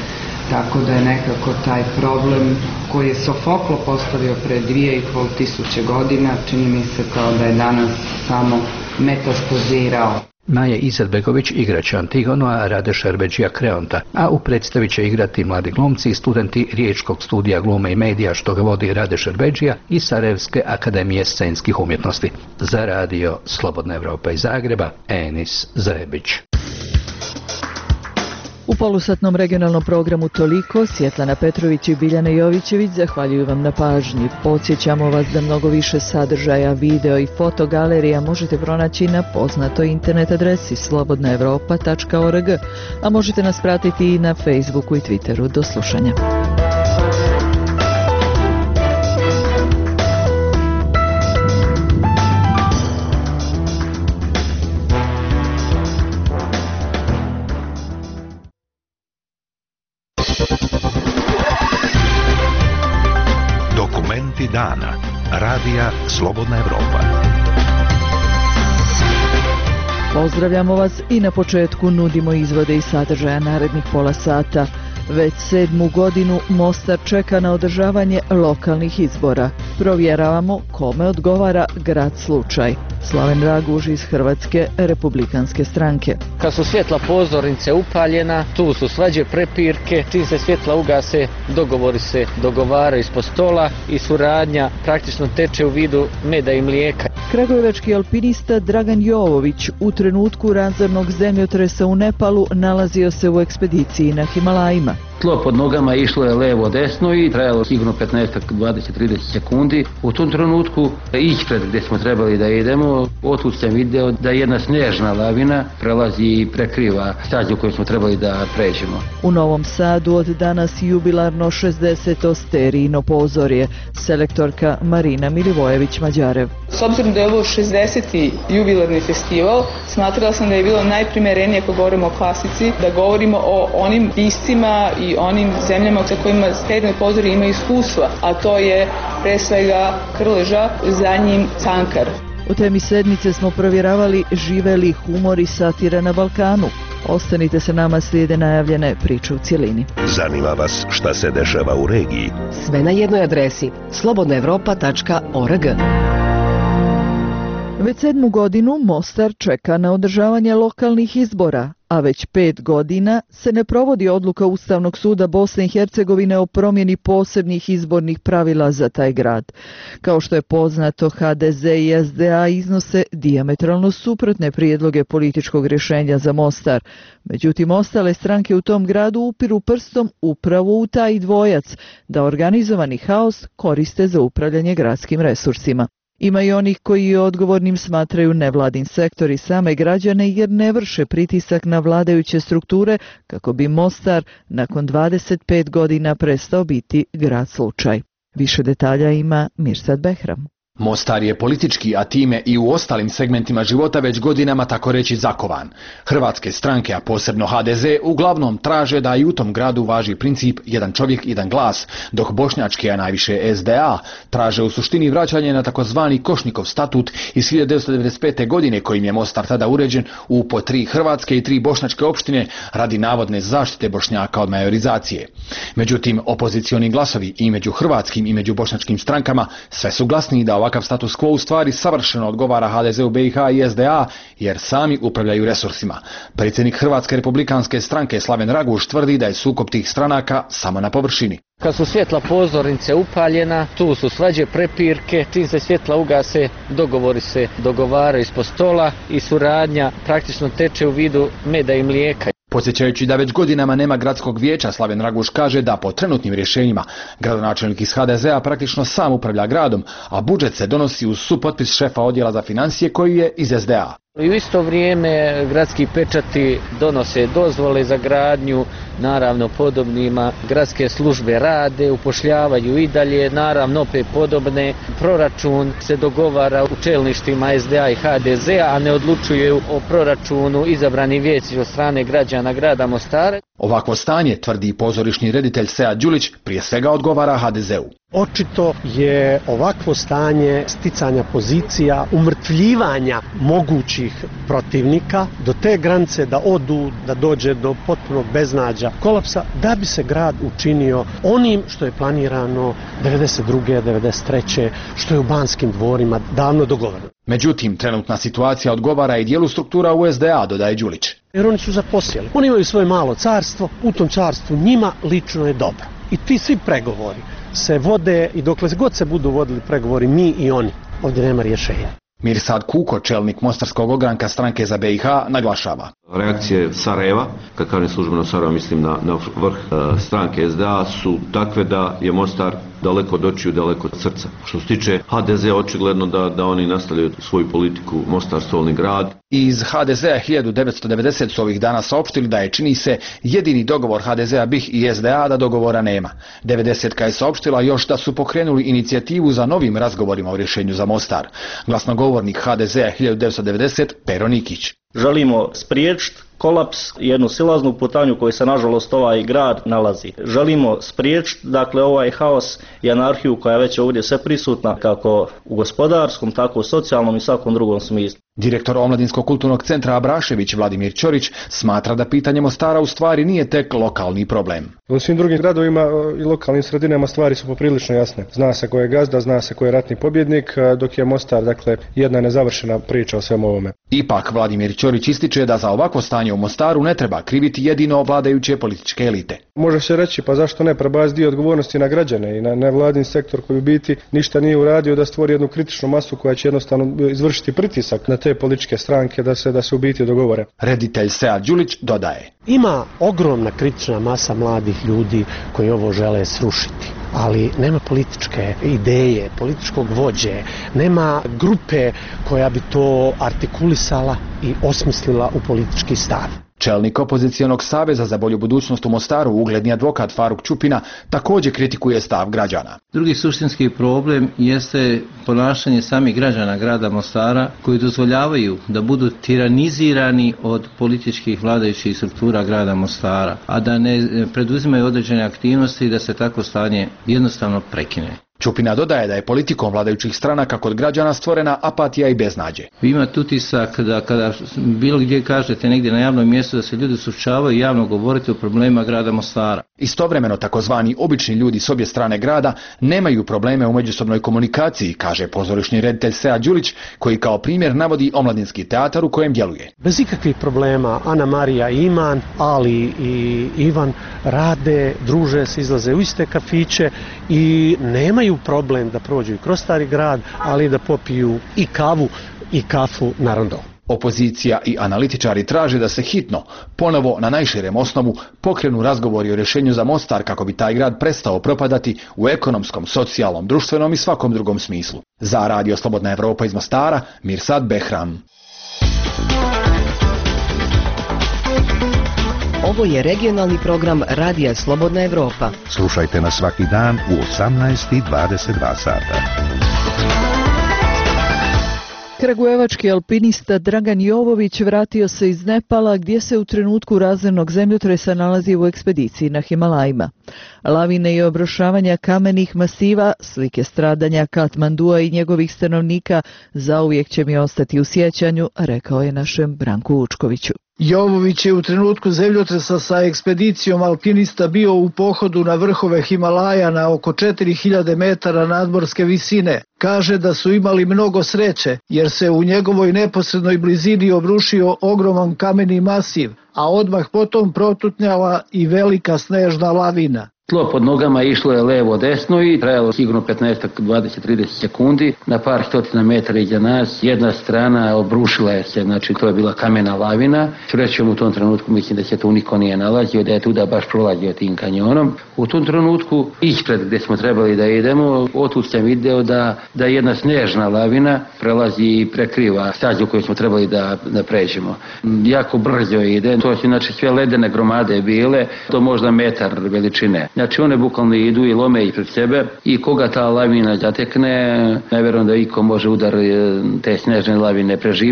tako da je nekako taj problem koji je Sofoklo postavio pre dvije i pol tisuće godina, čini mi se kao da je danas samo metastazirao. Maja Izetbegović igraće Antigonu, a Rade Šerbeđija Kreonta, a u predstavi će igrati mladi glumci i studenti Riječkog studija glume i medija što ga vodi Rade Šerbeđija i Sarajevske akademije scenskih umjetnosti. Za radio Slobodna Evropa iz Zagreba, Enis Zrebić. U polusatnom regionalnom programu Toliko, Svjetlana Petrović i Biljana Jovićević zahvaljuju vam na pažnji. Podsjećamo vas da mnogo više sadržaja, video i fotogalerija možete pronaći na poznatoj internet adresi slobodna evropa tačka org, a možete nas pratiti i na Facebooku i Twitteru. Do slušanja. Dokumenti dana. Radija Slobodna Evropa. Pozdravljamo vas i na početku nudimo izvode i sadržaja narednih pola sata. Već sedmu godinu Mostar čeka na održavanje lokalnih izbora. Provjeravamo kome odgovara grad slučaj. Slaven Raguž iz Hrvatske republikanske stranke. Kad su svjetla pozornice upaljena, tu su svađe, prepirke, čim se svjetla ugase, dogovori se dogovaraju ispod stola i suradnja praktično teče u vidu meda i mlijeka. Kragujevački alpinista Dragan Jovović u trenutku razornog zemljotresa u Nepalu nalazio se u ekspediciji na Himalajima. Tlo pod nogama išlo je levo desno i trajalo sigurno petnaest, dvadeset, trideset sekundi. U tom trenutku ići pred gdje smo trebali da idemo, otud sam video da jedna snježna lavina prelazi i prekriva stazu koju smo trebali da pređemo. U Novom Sadu od danas jubilarno šezdeseto sterijino pozorje, selektorka Marina Milivojević-Mađarev. S obzirom da je ovo šezdeseti jubilarni festival, smatrala sam da je bilo najprimerenije ako govorimo o klasici, da govorimo o onim piscima i onim zemljama sa kojima sterijino pozorje imaju iskustva, a to je pre svega Krleža, za njim Cankar. U temi sedmice smo provjeravali žive li humor i satira na Balkanu. Ostanite se nama, slijede najavljene priče u cjelini. Zanima vas šta se dešava u regiji? Sve na jednoj adresi slobodna evropa tačka org. Već sedmu godinu Mostar čeka na održavanje lokalnih izbora, a već pet godina se ne provodi odluka Ustavnog suda Bosne i Hercegovine o promjeni posebnih izbornih pravila za taj grad. Kao što je poznato, ha de ze i es de a iznose dijametralno suprotne prijedloge političkog rješenja za Mostar. Međutim, ostale stranke u tom gradu upiru prstom upravo u taj dvojac, da organizovani haos koriste za upravljanje gradskim resursima. Ima i onih koji odgovornim smatraju nevladin sektor i same građane jer ne vrše pritisak na vladajuće strukture kako bi Mostar nakon dvadeset pet godina prestao biti grad slučaj. Više detalja ima Mirsad Behram. Mostar je politički, a time i u ostalim segmentima života već godinama tako reći zakovan. Hrvatske stranke, a posebno ha de ze, uglavnom traže da i u tom gradu važi princip jedan čovjek, jedan glas, dok bošnjačke, a najviše es de a, traže u suštini vraćanje na takozvani Košnikov statut iz hiljadu devetsto devedeset pete. godine kojim je Mostar tada uređen u po tri hrvatske i tri bošnjačke opštine radi navodne zaštite Bošnjaka od majorizacije. Međutim, opozicioni glasovi i među hrvatskim i među bošnjačkim strankama sve su glasniji da ovakav status quo u stvari savršeno odgovara ha de ze u be i ha i es de a jer sami upravljaju resursima. Predsjednik Hrvatske republikanske stranke Slaven Raguž tvrdi da je sukob tih stranaka samo na površini. Kad su svjetla pozornice upaljena, tu su svađe, prepirke, čim se svjetla ugase, dogovori se dogovaraju ispod stola i suradnja praktično teče u vidu meda i mlijeka. Podsjećajući da već godinama nema gradskog vijeća, Slaven Raguž kaže da po trenutnim rješenjima gradonačelnik iz ha de ze a praktično sam upravlja gradom, a budžet se donosi uz supotpis šefa odjela za financije koji je iz es de a. I u isto vrijeme gradski pečati donose dozvole za gradnju, naravno podobnima, gradske službe rade, upošljavaju i dalje, naravno opet podobne, proračun se dogovara u čelništvima es de a i ha de ze a, a ne odlučuju o proračunu izabrani vijećnici od strane građana grada Mostara. Ovakvo stanje, tvrdi pozorišni reditelj Sead Đulić, prije svega odgovara ha de ze u. Očito je ovakvo stanje sticanja pozicija, umrtvljivanja mogućih protivnika do te granice da odu, da dođe do potpunog beznađa, kolapsa, da bi se grad učinio onim što je planirano devedeset druge. devedeset treće. što je u Banskim dvorima davno dogovoreno. Međutim, trenutna situacija odgovara i dijelu struktura U S D A, dodaje Đulić. Jer oni su zaposjeli. Oni imaju svoje malo carstvo, u tom carstvu njima lično je dobro. I ti svi pregovori se vode i dokle god se budu vodili pregovori mi i oni, ovdje nema rješenja. Mirsad Kuko, čelnik Mostarskog ogranka stranke za B i H, naglašava. Reakcije Sarajeva, kad kažem službeno Sarajeva, mislim na, na vrh e, stranke S D A, su takve da je Mostar daleko od očiju, daleko od srca. Što se tiče H D Z, očigledno da, da oni nastavljaju svoju politiku Mostar stolni grad. Iz H D Z-a hiljadu devetsto devedeset su ovih dana saopštili da je, čini se, jedini dogovor H D Z-a B I H i S D A da dogovora nema. devedesetka je saopštila još da su pokrenuli inicijativu za novim razgovorima o rješenju za Mostar. Glasnogovornik H D Z-a hiljadu devetsto devedeset Pero Nikić. Želimo spriječiti kolaps, jednu silaznu putanju koju se nažalost ovaj grad nalazi. Želimo spriječiti dakle ovaj haos i anarhiju koja je već ovdje sve prisutna kako u gospodarskom, tako u socijalnom i svakom drugom smislu. Direktor Omladinskog kulturnog centra Abrašević Vladimir Ćorić smatra da pitanje Mostara u stvari nije tek lokalni problem. U svim drugim gradovima i lokalnim sredinama stvari su poprilično jasne. Zna se ko je gazda, zna se ko je ratni pobjednik, dok je Mostar dakle jedna nezavršena priča o svemu ovome. Ipak Vladimir Ćorić ističe da za ovakvo stanje u Mostaru ne treba kriviti jedino vladajuće političke elite. Može se reći pa zašto ne prebaciti dio odgovornosti na građane i na nevladin sektor koji u biti ništa nije uradio da stvori jednu kritičnu masu koja će jednostavno izvršiti pritisak na te političke stranke da se da se u biti dogovore. Reditelj Sead Đulić dodaje. Ima ogromna kritična masa mladih ljudi koji ovo žele srušiti, ali nema političke ideje, političkog vođe, nema grupe koja bi to artikulisala i osmislila u politički stav. Čelnik opozicijonog saveza za bolju budućnost u Mostaru, ugledni advokat Faruk Čupina, također kritikuje stav građana. Drugi suštinski problem jeste ponašanje samih građana grada Mostara koji dozvoljavaju da budu tiranizirani od političkih vladajućih struktura grada Mostara, a da ne preduzimaju određene aktivnosti i da se takvo stanje jednostavno prekine. Čupina dodaje da je politikom vladajućih stranaka kod građana stvorena apatija i beznađe. Vi imate utisak da kada bilo gdje kažete negdje na javnom mjestu da se ljudi suočavaju javno govoriti o problemima grada Mostara. Istovremeno takozvani obični ljudi s obje strane grada nemaju probleme u međusobnoj komunikaciji, kaže pozorišni reditelj Sead Đulić, koji kao primjer navodi omladinski teatar u kojem djeluje. Bez ikakvih problema Ana Marija i Iman, Ali i Ivan rade, druže se, izlaze u iste kafiće i nemaju problem da prođu i kroz Stari grad, ali da popiju i kavu i kafu na rondo. Opozicija i analitičari traže da se hitno, ponovo na najširem osnovu, pokrenu razgovori o rješenju za Mostar kako bi taj grad prestao propadati u ekonomskom, socijalnom, društvenom i svakom drugom smislu. Za Radio Slobodna Evropa iz Mostara, Mirsad Behram. Ovo je regionalni program Radija Slobodna Evropa. Slušajte nas svaki dan u osamnaest i dvadeset dva sata. Kragujevački alpinista Dragan Jovović vratio se iz Nepala gdje se u trenutku razornog zemljotresa nalazi u ekspediciji na Himalajima. Lavine i obrušavanja kamenih masiva, slike stradanja Katmandua i njegovih stanovnika zauvijek će mi ostati u sjećanju, rekao je našem Branku Vučkoviću. Jovović je u trenutku zemljotresa sa ekspedicijom alpinista bio u pohodu na vrhove Himalaja na oko četiri hiljade metara nadmorske visine. Kaže da su imali mnogo sreće jer se u njegovoj neposrednoj blizini obrušio ogroman kameni masiv, a odmah potom protutnjala i velika snežna lavina. Tlo pod nogama išlo je levo desno i trajalo sigurno petnaest, dvadeset, trideset sekundi. Na par stotina metara iza nas jedna strana obrušila je se, znači to je bila kamena lavina. Srećom u tom trenutku mislim da se tu niko nije nalazio, da je tuda baš prolazio tim kanjonom. U tom trenutku ispred gdje smo trebali da idemo, otud sam video da, da jedna snežna lavina prelazi i prekriva stazu koju smo trebali da, da pređemo. Jako brzo ide, to su znači sve ledene gromade bile, to možda metar veličine. Znači one bukvalno idu i lome ispred sebe i koga ta lavina zatekne, ne vjerujem da iko može udar te snežne lavine preživjeti.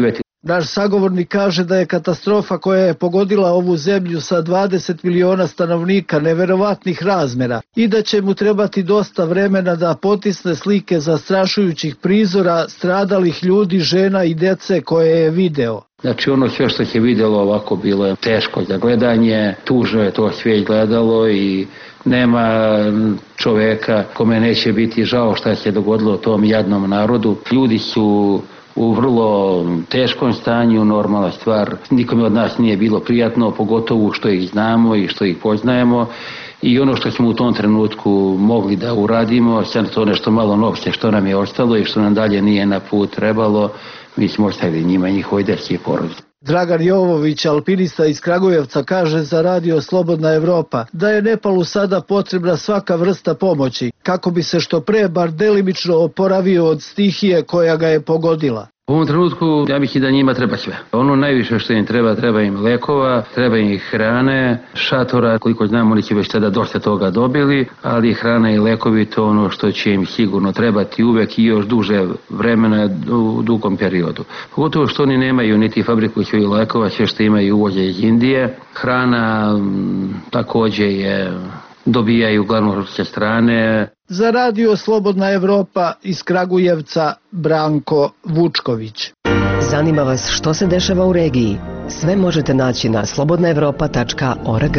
Naš sagovornik kaže da je katastrofa koja je pogodila ovu zemlju sa dvadeset miliona stanovnika neverovatnih razmera i da će mu trebati dosta vremena da potisne slike zastrašujućih prizora stradalih ljudi, žena i dece koje je video. Znači ono sve što se vidjelo ovako bilo je teško za gledanje, tužno je to sve gledalo i nema čoveka kome neće biti žao šta se dogodilo tom jadnom narodu. Ljudi su u vrlo teškom stanju, normalna stvar. Nikome od nas nije bilo prijatno, pogotovo što ih znamo i što ih poznajemo. I ono što smo u tom trenutku mogli da uradimo, sad to nešto malo novce što nam je ostalo i što nam dalje nije na put trebalo, mi smo ostavili njima njihovoj deci i porodici. Dragan Jovović, alpinista iz Kragujevca, kaže za radio Slobodna Evropa da je Nepalu sada potrebna svaka vrsta pomoći kako bi se što pre bar delimično oporavio od stihije koja ga je pogodila. U ovom trenutku ja bih i da njima treba sve. Ono najviše što im treba, treba im lekova, treba im hrane, šatora, koliko znam oni će već tada dosta toga dobili, ali hrana i lekovi to ono što će im sigurno trebati uvek i još duže vremena u dugom periodu. Pogotovo što oni nemaju niti fabriku svojih lekova, sve što imaju uvođe iz Indije. Hrana m, takođe je dobijaju uglavnom ruske strane. Za radio Slobodna Evropa iz Kragujevca Branko Vučković. Zanima vas što se dešava u regiji? Sve možete naći na slobodna evropa tačka org.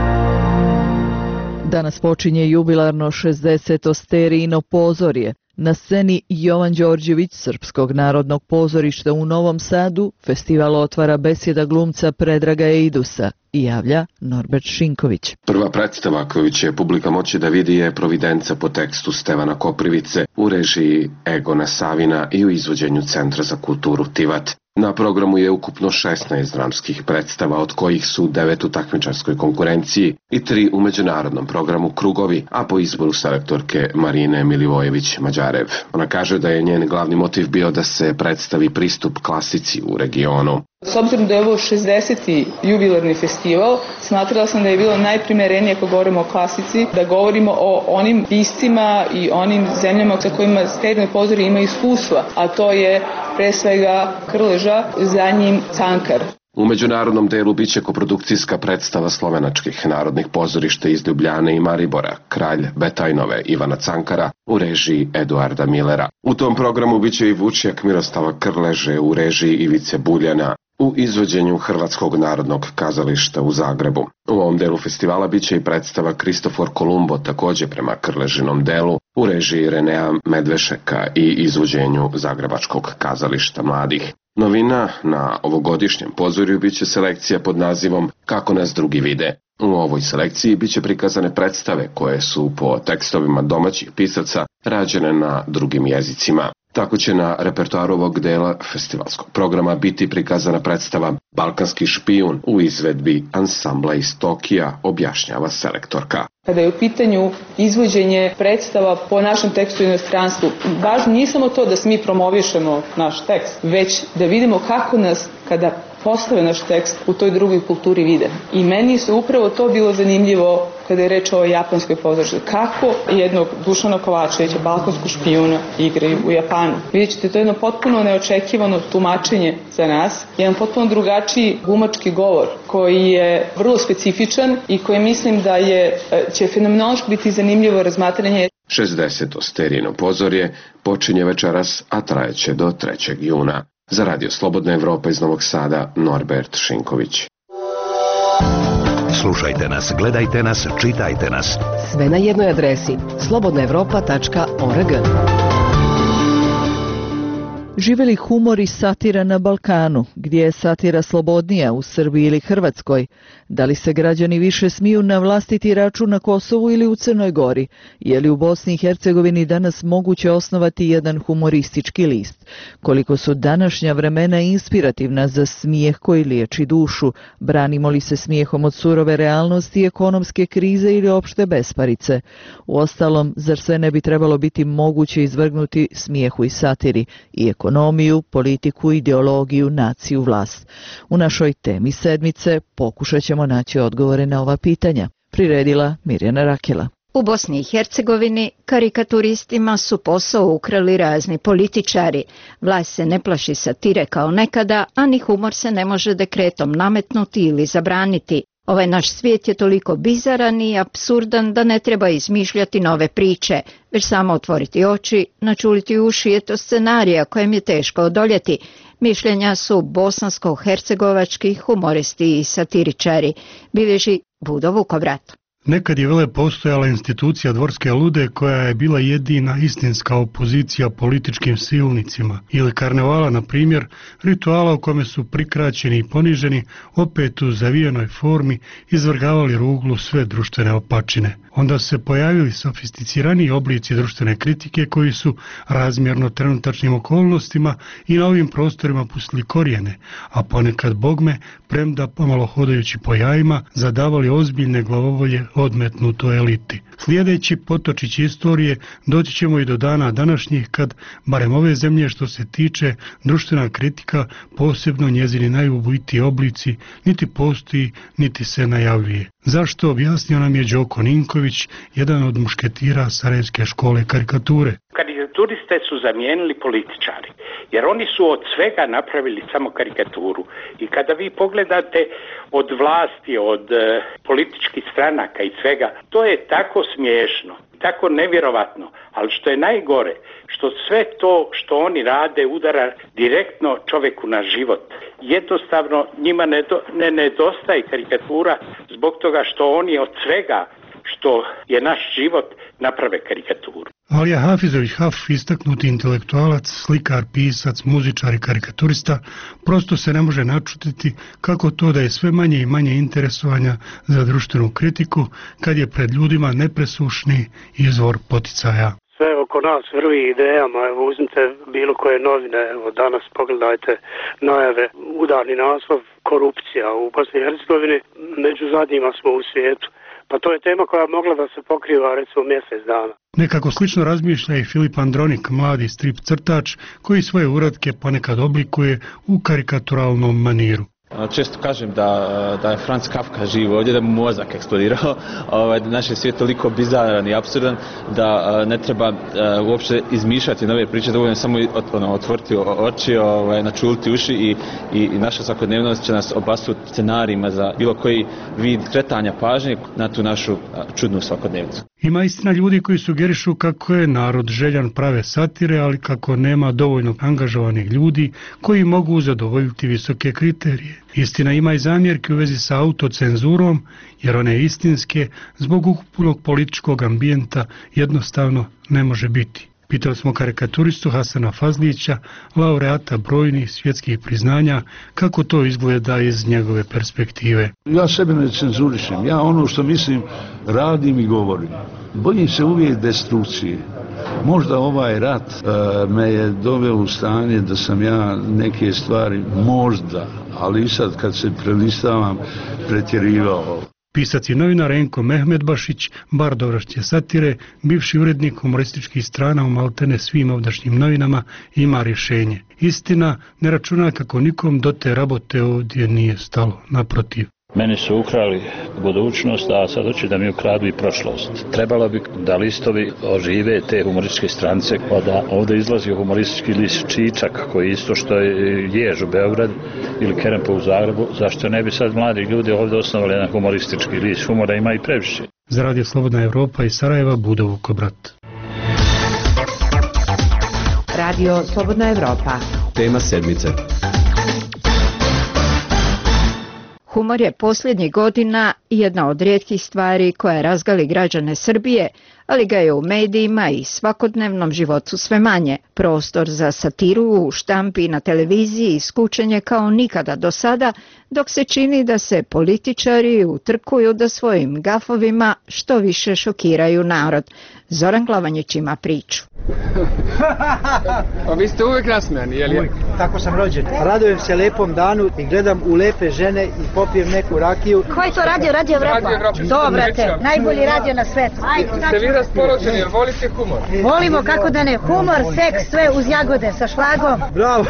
Danas počinje jubilarno šezdeseto Sterijino pozorje. Na sceni Jovan Đorđević Srpskog narodnog pozorišta u Novom Sadu festival otvara besjeda glumca Predraga Eidusa i javlja Norbert Šinković. Prva predstava koju će publika moći da vidi je Providenca po tekstu Stevana Koprivice u režiji Egona Savina i u izvođenju Centra za kulturu Tivat. Na programu je ukupno šesnaest dramskih predstava, od kojih su devet u takmičarskoj konkurenciji i tri u međunarodnom programu Krugovi, a po izboru selektorke Marine Milivojević-Mađarev. Ona kaže da je njen glavni motiv bio da se predstavi pristup klasici u regionu. S obzirom da je ovo šezdeseti jubilarni festival, smatrala sam da je bilo najprimerenije ako govorimo o klasici, da govorimo o onim piscima i onim zemljama sa kojima Sterijino pozorje ima iskustva, a to je pre svega Krleža, za njim Cankar. U međunarodnom delu biće koprodukcijska predstava slovenačkih narodnih pozorišta iz Ljubljane i Maribora, Kralj Betajnove Ivana Cankara u režiji Eduarda Millera. U tom programu biće i Vučjak Mirostava Krleže u režiji Ivice Buljana u izvođenju Hrvatskog narodnog kazališta u Zagrebu. U ovom delu festivala biće i predstava Kristofor Kolumbo, takođe prema Krležinom delu, u režiji Renea Medvešeka i izvođenju Zagrebačkog kazališta mladih. Novina na ovogodišnjem pozorju biće selekcija pod nazivom Kako nas drugi vide. U ovoj selekciji biće prikazane predstave koje su po tekstovima domaćih pisaca rađene na drugim jezicima. Tako će na repertoaru ovog dela festivalskog programa biti prikazana predstava Balkanski špijun u izvedbi ansambla iz Tokija, objašnjava selektorka. Kada je u pitanju izvođenje predstava po našem tekstu u inostranstvu, važno nije samo to da mi promovišemo naš tekst, već da vidimo kako nas kada postave naš tekst u toj drugoj kulturi vide. I meni su upravo to bilo zanimljivo kada je reč o japanskoj pozorištu. Kako jednog Dušana Kovačevića, balkanskog špijuna, igraju u Japanu. Vidjet ćete, to je jedno potpuno neočekivano tumačenje za nas, jedan potpuno drugačiji glumački govor koji je vrlo specifičan i koji mislim da je, će fenomenološki biti zanimljivo razmatranje. šezdeseto Sterijino pozorje počinje večeras, a trajeće do trećeg juna. Za radio Slobodna Evropa iz Novog Sada, Norbert Šinković. Slušajte nas, gledajte nas, čitajte nas. Sve na jednoj adresi slobodna evropa tačka org. Žive li humor i satira na Balkanu, gdje je satira slobodnija, u Srbiji ili Hrvatskoj? Da li se građani više smiju na vlastiti račun na Kosovu ili u Crnoj Gori? Je li u Bosni i Hercegovini danas moguće osnovati jedan humoristički list? Koliko su današnja vremena inspirativna za smijeh koji liječi dušu? Branimo li se smijehom od surove realnosti, ekonomske krize ili opšte besparice? Uostalom, zar sve ne bi trebalo biti moguće izvrgnuti smijehu i satiri i ekonomiju, politiku, ideologiju, naciju, vlast? U našoj temi sedmice pokušat ćemo naći odgovore na ova pitanja. Priredila Mirjana Rakela. U Bosni i Hercegovini karikaturistima su posao ukrali razni političari. Vlast se ne plaši satire kao nekada, a ni humor se ne može dekretom nametnuti ili zabraniti. Ovaj naš svijet je toliko bizaran i apsurdan da ne treba izmišljati nove priče, već samo otvoriti oči, načuliti uši je to scenarija kojem je teško odoljeti. Mišljenja su bosansko-hercegovački humoristi i satiričari, bilježi Budo Vukovrat. Nekad je vele postojala institucija Dvorske lude koja je bila jedina istinska opozicija političkim silnicima, ili karnevala, na primjer, rituala u kome su prikraćeni i poniženi, opet u zavijenoj formi izvrgavali ruglu sve društvene opačine. Onda su se pojavili sofisticiraniji oblici društvene kritike koji su razmjerno trenutačnim okolnostima i na ovim prostorima pustili korijene, a ponekad bogme, premda pomalo hodajući po jajima, zadavali ozbiljne glavovolje odmetnutoj eliti. Slijedeći potočići istorije doći ćemo i do dana današnjih kad, barem ove zemlje što se tiče, društvena kritika, posebno njezini najubojitiji oblici, niti postoji, niti se najavljuje. Zašto, objasnio nam je Đoko Ninković, jedan od mušketira Sarajevske škole karikature. Karikaturiste su zamijenili političari, jer oni su od svega napravili samo karikaturu. I kada vi pogledate od vlasti, od e, političkih stranaka i svega, to je tako smiješno, tako nevjerovatno, ali što je najgore, što sve to što oni rade udara direktno čovjeku na život. Jednostavno njima ne, do, ne nedostaje karikatura zbog toga što oni od svega što je naš život naprave karikaturu. Alija Hafizović Haf, istaknuti intelektualac, slikar, pisac, muzičar i karikaturista, prosto se ne može načutiti kako to da je sve manje i manje interesovanja za društvenu kritiku kad je pred ljudima nepresušni izvor poticaja. Sve oko nas vrvi idejama, evo uzmite bilo koje novine, evo danas pogledajte najave, udarni naslov, korupcija u Bosni i Hercegovini, među zadnjima smo u svijetu. Pa to je tema koja mogla da se pokriva recimo mjesec dana. Nekako slično razmišlja i Filip Andronik, mladi strip crtač koji svoje uratke ponekad oblikuje u karikaturalnom maniru. Često kažem da, da je Franz Kafka živ ovdje, da mu mozak eksplodirao, ovaj, da naš je svijet toliko bizaran i apsurdan da ne treba uopće izmišljati nove priče, dovoljno samo ono, otvoriti oči, ovaj, načuliti uši i, i, i naša svakodnevnost će nas obasuti scenarijima za bilo koji vid kretanja pažnje na tu našu čudnu svakodnevnicu. Ima istina ljudi koji sugerišu kako je narod željan prave satire, ali kako nema dovoljno angažovanih ljudi koji mogu zadovoljiti visoke kriterije. Istina ima i zamjerke u vezi sa autocenzurom, jer one istinske zbog ukupnog političkog ambijenta jednostavno ne može biti. Pitali smo karikaturistu Hasana Fazlića, laureata brojnih svjetskih priznanja, kako to izgleda iz njegove perspektive. Ja sebe ne cenzurišem, ja ono što mislim radim i govorim. Bojim se uvijek destrukcije. Možda ovaj rat uh, me je doveo u stanje da sam ja neke stvari možda, ali i sad kad se prelistavam, pretjerivao. Pisac i novinar Enko Mehmedbašić, bar dovršće satire, bivši urednik humorističkih strana u maltene svim ovdašnjim novinama, ima rješenje. Istina, ne računa kako nikom do te rabote ovdje nije stalo, naprotiv. Meni su ukrali budućnost, a sad hoće da mi ukradu i prošlost. Trebalo bi da listovi ožive te humorističke stranice, pa da ovdje izlazi humoristički list Čičak, koji isto što je Jež u Beogradu ili Kerempo u Zagrebu, zašto ne bi sad mladi ljudi ovdje osnovali jedan humoristički list? Humora ima i previše. Za Radio Slobodna Evropa iz Sarajeva, Budo Vukovrat. Radio Slobodna Evropa. Tema sedmice. Humor je posljednjih godina jedna od rijetkih stvari koja razgali građane Srbije, ali ga je u medijima i svakodnevnom životu sve manje. Prostor za satiru u štampi i na televiziji iskučen je kao nikada do sada, dok se čini da se političari utrkuju da svojim gafovima što više šokiraju narod. Zoran Glavanjić ima priču. Pa vi ste uvijek nasmijani, jel je? Uvijek, tako sam rođen. Radujem se lepom danu i gledam u lepe žene i popijem neku rakiju. Ko je to radio? Radio Evropa? To, brate, najbolji radio na svetu. Ste vi raspoloženi, jer volite humor? Volimo, kako da ne, humor, seks, sve uz jagode sa šlagom. Bravo!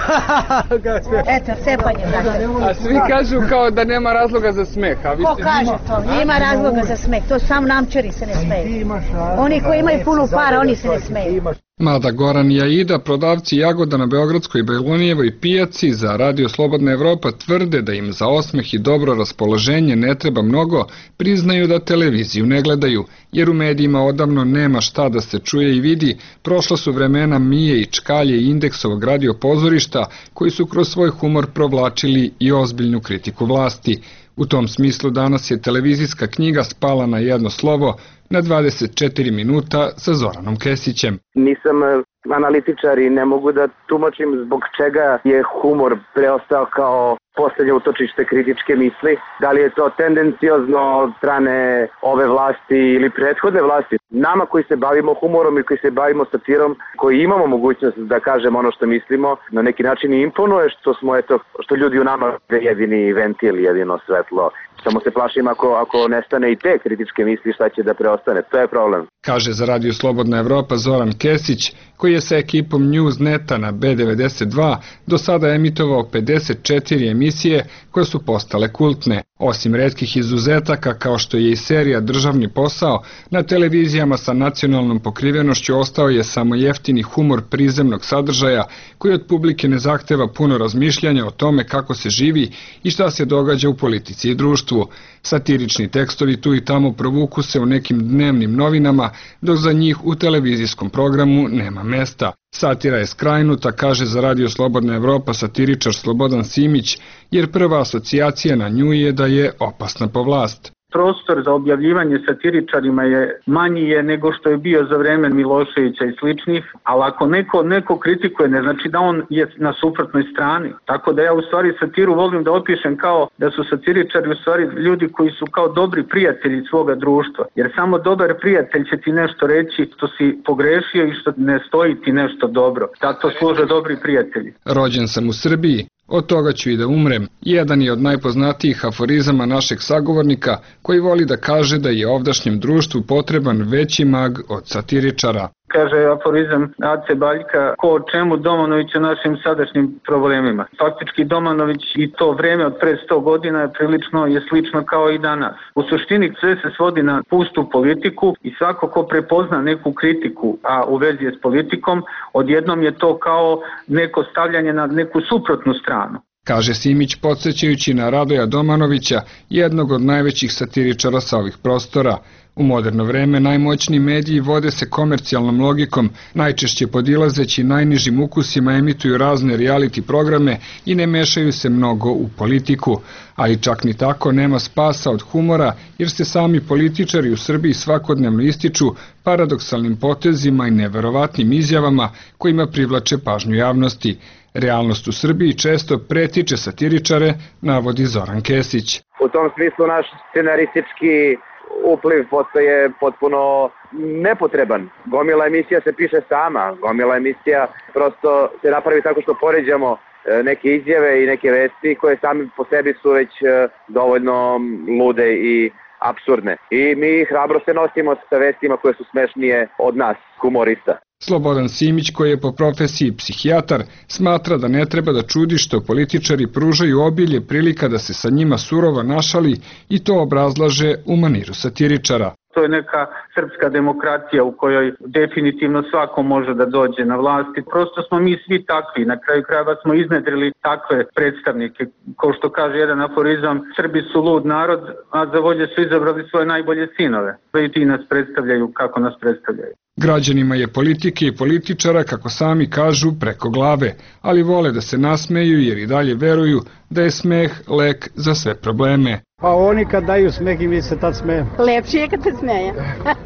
Eto, cepanje. A svi kažu kao da nema razloga za smeh, a vi Ko ste kaže to? Nema razloga za smeh, to sam namčari se ne smeju. Oni koji imaju puno para, oni se ne smeju. Mada Goran i Aida, prodavci jagoda na Beogradskoj i Bajlonijevoj pijaci, za Radio Slobodna Evropa tvrde da im za osmeh i dobro raspoloženje ne treba mnogo, priznaju da televiziju ne gledaju, jer u medijima odavno nema šta da se čuje i vidi. Prošla su vremena Mije i Čkalje i Indeksovog radio pozorišta, koji su kroz svoj humor provlačili i ozbiljnu kritiku vlasti. U tom smislu danas je televizijska knjiga spala na jedno slovo, na dvadeset četiri minuta sa Zoranom Kesićem. Nisam analitičar i ne mogu da tumačim zbog čega je humor preostao kao poslednje utočište kritičke misli. Da li je to tendenciozno od strane ove vlasti ili prethodne vlasti. Nama koji se bavimo humorom i koji se bavimo satirom, koji imamo mogućnost da kažemo ono što mislimo, na neki način i imponuje što smo, eto, što ljudi u nama jedini ventil, jedino svetlo. Samo se plašim ako, ako nestane i te kritičke misli, šta će da preostane. To je problem. Kaže za Radio Slobodna Evropa Zoran Kesić, koji je sa ekipom Newsneta na B devedeset dva do sada emitovao pedeset četiri emisije koje su postale kultne. Osim retkih izuzetaka kao što je i serija Državni posao, na televizijama sa nacionalnom pokrivenošću ostao je samo jeftini humor prizemnog sadržaja koji od publike ne zahteva puno razmišljanja o tome kako se živi i šta se događa u politici i društvu. Satirični tekstovi tu i tamo provuku se u nekim dnevnim novinama, dok za njih u televizijskom programu nema mesta. Satira je skrajnuta, kaže za Radio Slobodna Evropa satiričar Slobodan Simić, jer prva asocijacija na nju je da je opasna po vlast. Prostor za objavljivanje satiričarima je manji je nego što je bio za vreme Miloševića i sličnih, ali ako neko, neko kritikuje, ne znači da on je na suprotnoj strani. Tako da ja u stvari satiru volim da opišem kao da su satiričari u stvari ljudi koji su kao dobri prijatelji svoga društva. Jer samo dobar prijatelj će ti nešto reći što si pogrešio i što ne stoji ti nešto dobro. Zato služe dobri prijatelji. Rođen sam u Srbiji. Od toga ću i da umrem. Jedan je od najpoznatijih aforizama našeg sagovornika, koji voli da kaže da je ovdašnjem društvu potreban veći mag od satiričara. Kaže aforizam Ace Baljka, ko o čemu, Domanović o našim sadašnjim problemima. Faktički Domanović i to vreme od pre sto godina je prilično je slično kao i danas. U suštini sve se svodi na pustu politiku i svako ko prepozna neku kritiku, a u vezi je s politikom, odjednom je to kao neko stavljanje na neku suprotnu stranu. Kaže Simić podsjećajući na Radoja Domanovića, jednog od najvećih satiričara sa ovih prostora. U moderno vreme najmoćniji mediji vode se komercijalnom logikom, najčešće podilazeći najnižim ukusima emituju razne reality programe i ne mešaju se mnogo u politiku. Ali čak ni tako nema spasa od humora, jer se sami političari u Srbiji svakodnevno ističu paradoksalnim potezima i neverovatnim izjavama kojima privlače pažnju javnosti. Realnost u Srbiji često pretiče satiričare, navodi Zoran Kesić. U tom smislu naš scenaristički upliv postaje potpuno nepotreban. Gomila emisija se piše sama, gomila emisija prosto se napravi tako što poređamo neke izjave i neke vesti koje sami po sebi su već dovoljno lude i apsurdne. I mi hrabro se nosimo sa vestima koje su smešnije od nas, humorista. Slobodan Simić, koji je po profesiji psihijatar, smatra da ne treba da čudi što političari pružaju obilje prilika da se sa njima surovo našali i to obrazlaže u maniru satiričara. To je neka srpska demokratija u kojoj definitivno svako može da dođe na vlast. Prosto smo mi svi takvi. Na kraju krajeva smo iznedrili takve predstavnike. Kao što kaže jedan aforizam, Srbi su lud narod, a za vođe su izabrali svoje najbolje sinove. I ti nas predstavljaju kako nas predstavljaju. Građanima je politike i političara, kako sami kažu, preko glave, ali vole da se nasmeju jer i dalje veruju da je smeh lek za sve probleme. Pa oni kad daju smeh i mi se tad smeju. Lepše je kad se smeje.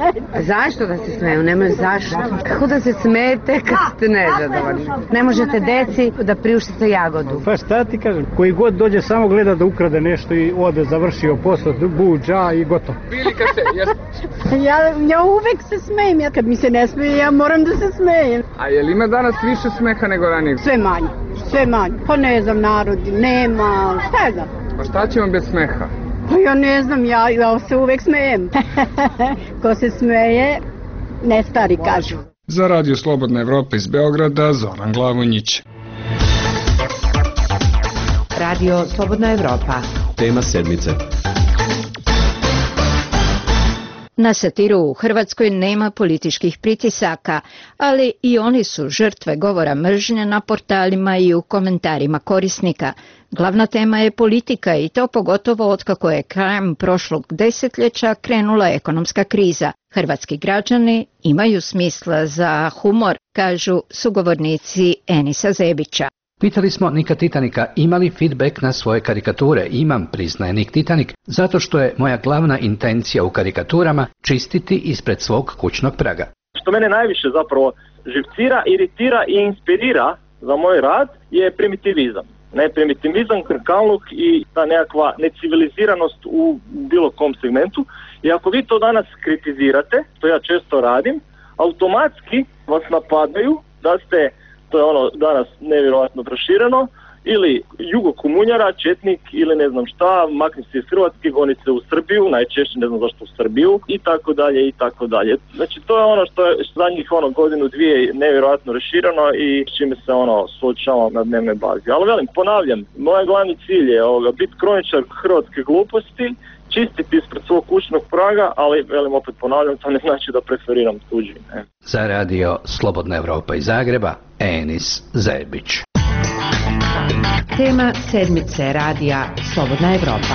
Zašto da se smeju? Nemaju zašto. Kako da se smete kad ste nezadovoljni? Ne možete deci da priuštite jagodu. Pa šta ti kažem? Koji god dođe samo gleda da ukrade nešto i ode, završio posao, buđa i gotovo. Bilika se, jes... ja, ja uvek se smejem. Ja, kad mi se ne smeje, ja moram da se smejem. A je li ima danas više smeha nego ranije? Sve manje. Sve manje. Pa ne znam, narodi nema. Šta je znam? Pa šta ćemo bez smeha? Pa ja ne znam, ja, ja se uvek smejem. Ko se smeje, ne stari kažu. Za Radio Slobodna Evropa iz Beograda, Zoran Glavonjić. Radio Slobodna Evropa. Tema sedmice. Na satiru u Hrvatskoj nema političkih pritisaka, ali i oni su žrtve govora mržnje na portalima i u komentarima korisnika. Glavna tema je politika i to pogotovo otkako je krajem prošlog desetljeća krenula ekonomska kriza. Hrvatski građani imaju smisla za humor, kažu sugovornici Enisa Zebića. Pitali smo Nika Titanika ima li feedback na svoje karikature. Imam, priznaje Nik Titanik, zato što je moja glavna intencija u karikaturama čistiti ispred svog kućnog praga. Što mene najviše zapravo živcira, iritira i inspirira za moj rad je primitivizam. Ne, primitivizam, krkaluk i ta nekakva neciviliziranost u bilo kom segmentu. I ako vi to danas kritizirate, što ja često radim, automatski vas napadaju da ste, to je ono danas nevjerojatno prošireno, ili jugokomunjara, četnik ili ne znam šta, makni se iz Hrvatske, goni se u Srbiju, najčešće ne znam zašto u Srbiju i tako dalje i tako dalje. Znači to je ono što je zadnjih ono godinu dvije nevjerojatno rašireno i s čime se ono suočavam na dnevnoj bazi. Ali velim, ponavljam, moj glavni cilj je ovoga, biti kroničar hrvatske gluposti, čistiti ispred svog kućnog praga, ali velim opet ponavljam, to ne znači da preferiram tuđi. Ne. Za Radio Slobodna Evropa iz Zagreba, Enis Zebić. Tema sedmice radija Slobodna Evropa.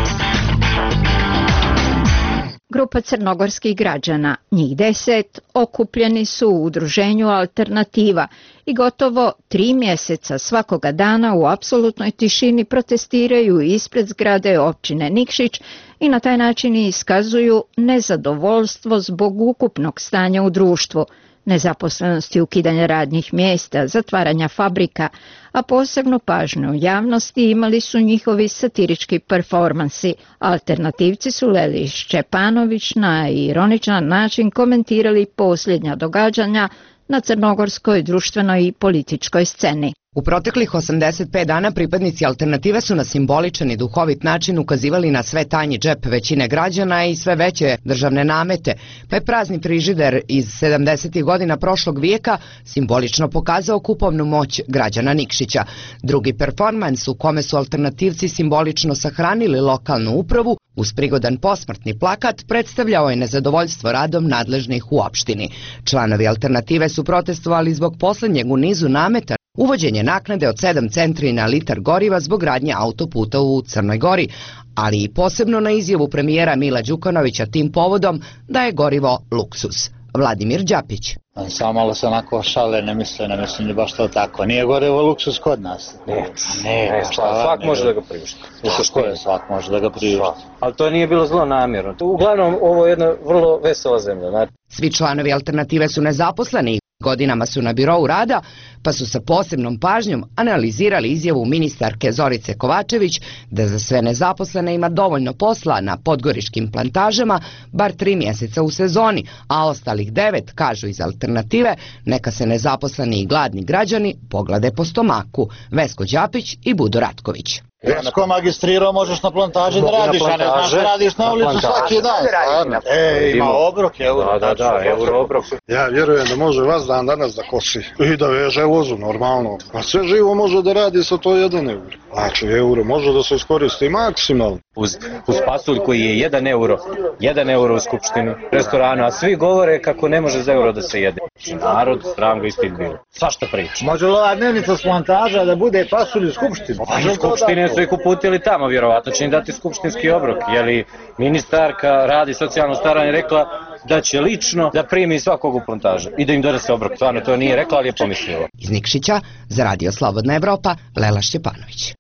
Grupa crnogorskih građana, njih deset, okupljeni su u udruženju Alternativa i gotovo tri mjeseca svakoga dana u apsolutnoj tišini protestiraju ispred zgrade općine Nikšić i na taj način iskazuju nezadovoljstvo zbog ukupnog stanja u društvu, nezaposlenosti, ukidanja radnih mjesta, zatvaranja fabrika, a posebnu pažnju u javnosti imali su njihovi satirički performansi. Alternativci su Leli Šćepanović na ironičan način komentirali posljednja događanja na crnogorskoj društvenoj i političkoj sceni. U proteklih osamdeset pet dana pripadnici Alternative su na simboličan i duhovit način ukazivali na sve tanji džep većine građana i sve veće državne namete, pa je prazni frižider iz sedamdesetih godina prošlog vijeka simbolično pokazao kupovnu moć građana Nikšića. Drugi performans u kome su alternativci simbolično sahranili lokalnu upravu uz prigodan posmrtni plakat predstavljao je nezadovoljstvo radom nadležnih u opštini. Članovi Alternative su protestovali zbog posljednjeg u nizu nameta uvođenje naknade od sedam centri na litar goriva zbog gradnje autoputa u Crnoj Gori, ali i posebno na izjavu premijera Mila Đukanovića tim povodom da je gorivo luksuz. Vladimir Đapić. Samo malo se onako šale, ne misle, ne mislim ni baš to tako. Nije gorivo luksuz kod nas. Ne, ne, ne svak može da ga priušti. Tako je, svak može da ga priušti. Ali to nije bilo zlo namjerno. Uglavnom, ovo je jedna vrlo vesela zemlja. Znači. Svi članovi Alternative su nezaposleni. Godinama su na birou rada, pa su sa posebnom pažnjom analizirali izjavu ministarke Zorice Kovačević da za sve nezaposlene ima dovoljno posla na podgoričkim plantažama, bar tri mjeseca u sezoni, a ostalih devet, kažu iz Alternative, neka se nezaposleni i gladni građani poglede po stomaku. Vesko Đapić i Budo Ratković. Vesko magistrirao, možeš na plantaži da radiš, a ne znaš da radiš na ulicu svaki dan. E, ima obrok, euro. Da, da, da, euro obrok. Ja vjerujem da može vas dan danas da kosi i da veže vozu normalno. A sve živo može da radi sa to jedan euro. Znači, euro može da se iskoristi maksimalno. Uz, uz pasulj koji je jedan euro, jedan euro u skupštini, restoranu, a svi govore kako ne može za euro da se jede. Narod, sram ga ispit bilo. Svašta priča. Može li ova dnevnica s plantaža da bude pasulj u skupštini? U skupštine su ih uputili tamo, vjerovatno će im dati skupštinski obrok. Je li ministarka radi socijalno staranje rekla da će lično da primi svakog u plantažu i da im donese obrok. Stvarno to nije rekla, ali je pomislila. Iz Nikšića za Radio Slobodna Evropa, Lela Šćepanović.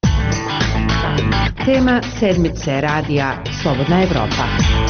Tema sedmice radija Slobodna Evropa.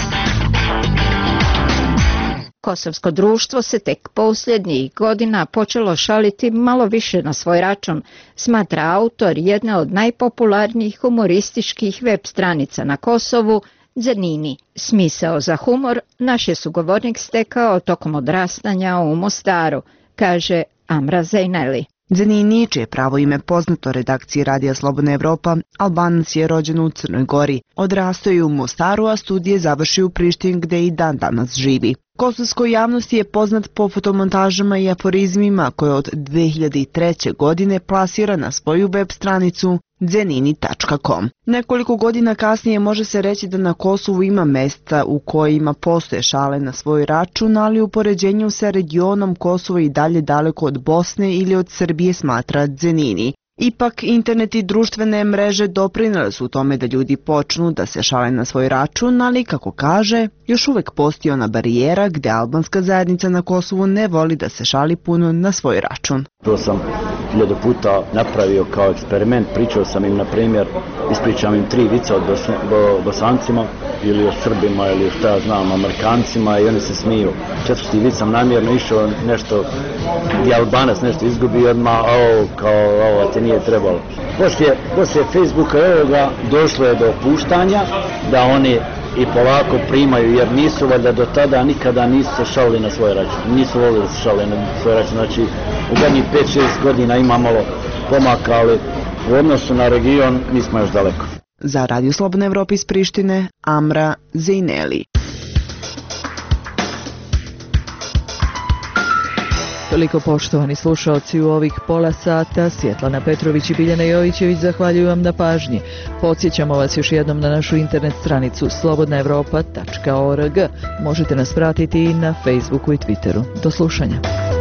Kosovsko društvo se tek posljednjih godina počelo šaliti malo više na svoj račun, smatra autor jedne od najpopularnijih humorističkih web stranica na Kosovu, Zernini. Smisao za humor naš je sugovornik stekao tokom odrastanja u Mostaru, kaže Amra Zejneli. Zernini, čije pravo ime poznato redakciji Radija Slobodna Evropa, Albanac je rođen u Crnoj Gori. Odrastao je u Mostaru, a studije završio u Prištini gde i dan danas živi. Kosovskoj javnosti je poznat po fotomontažama i aforizmima koje od dve hiljade treće. godine plasira na svoju web stranicu zenini tačka com. Nekoliko godina kasnije može se reći da na Kosovu ima mesta u kojima postoje šale na svoj račun, ali u poređenju sa regionom Kosovo i dalje daleko od Bosne ili od Srbije smatra Zenini. Ipak, internet i društvene mreže doprinele su u tome da ljudi počnu da se šale na svoj račun, ali, kako kaže, još uvek postoji ona barijera gde albanska zajednica na Kosovu ne voli da se šali puno na svoj račun. To sam hiljadu puta napravio kao eksperiment, pričao sam im, na primjer, ispričam im tri vica o Bosancima ili o Srbima ili šta ja znam, Amerikancima i oni se smiju. Četvrti vic sam namjerno išao nešto, gdje Albanac nešto izgubi odmah, o, kao ovo ti nije trebalo. Poslije, poslije Facebooka i ovoga došlo je do opuštanja da oni i polako primaju, jer nisu valjda do tada nikada nisu se šalili na svoj račun, nisu volili da se šalili na svoj račun, znači u zadnjih pet šest godina ima malo pomaka, ali u odnosu na region nismo još daleko. Za Radio Slobodna Evropa iz Prištine, Amra Zejneli. Toliko, poštovani slušaoci, u ovih pola sata. Svjetlana Petrović i Biljana Jovićević zahvaljuju vam na pažnji. Podsjećamo vas još jednom na našu internet stranicu slobodna evropa tačka org. Možete nas pratiti i na Facebooku i Twitteru. Do slušanja.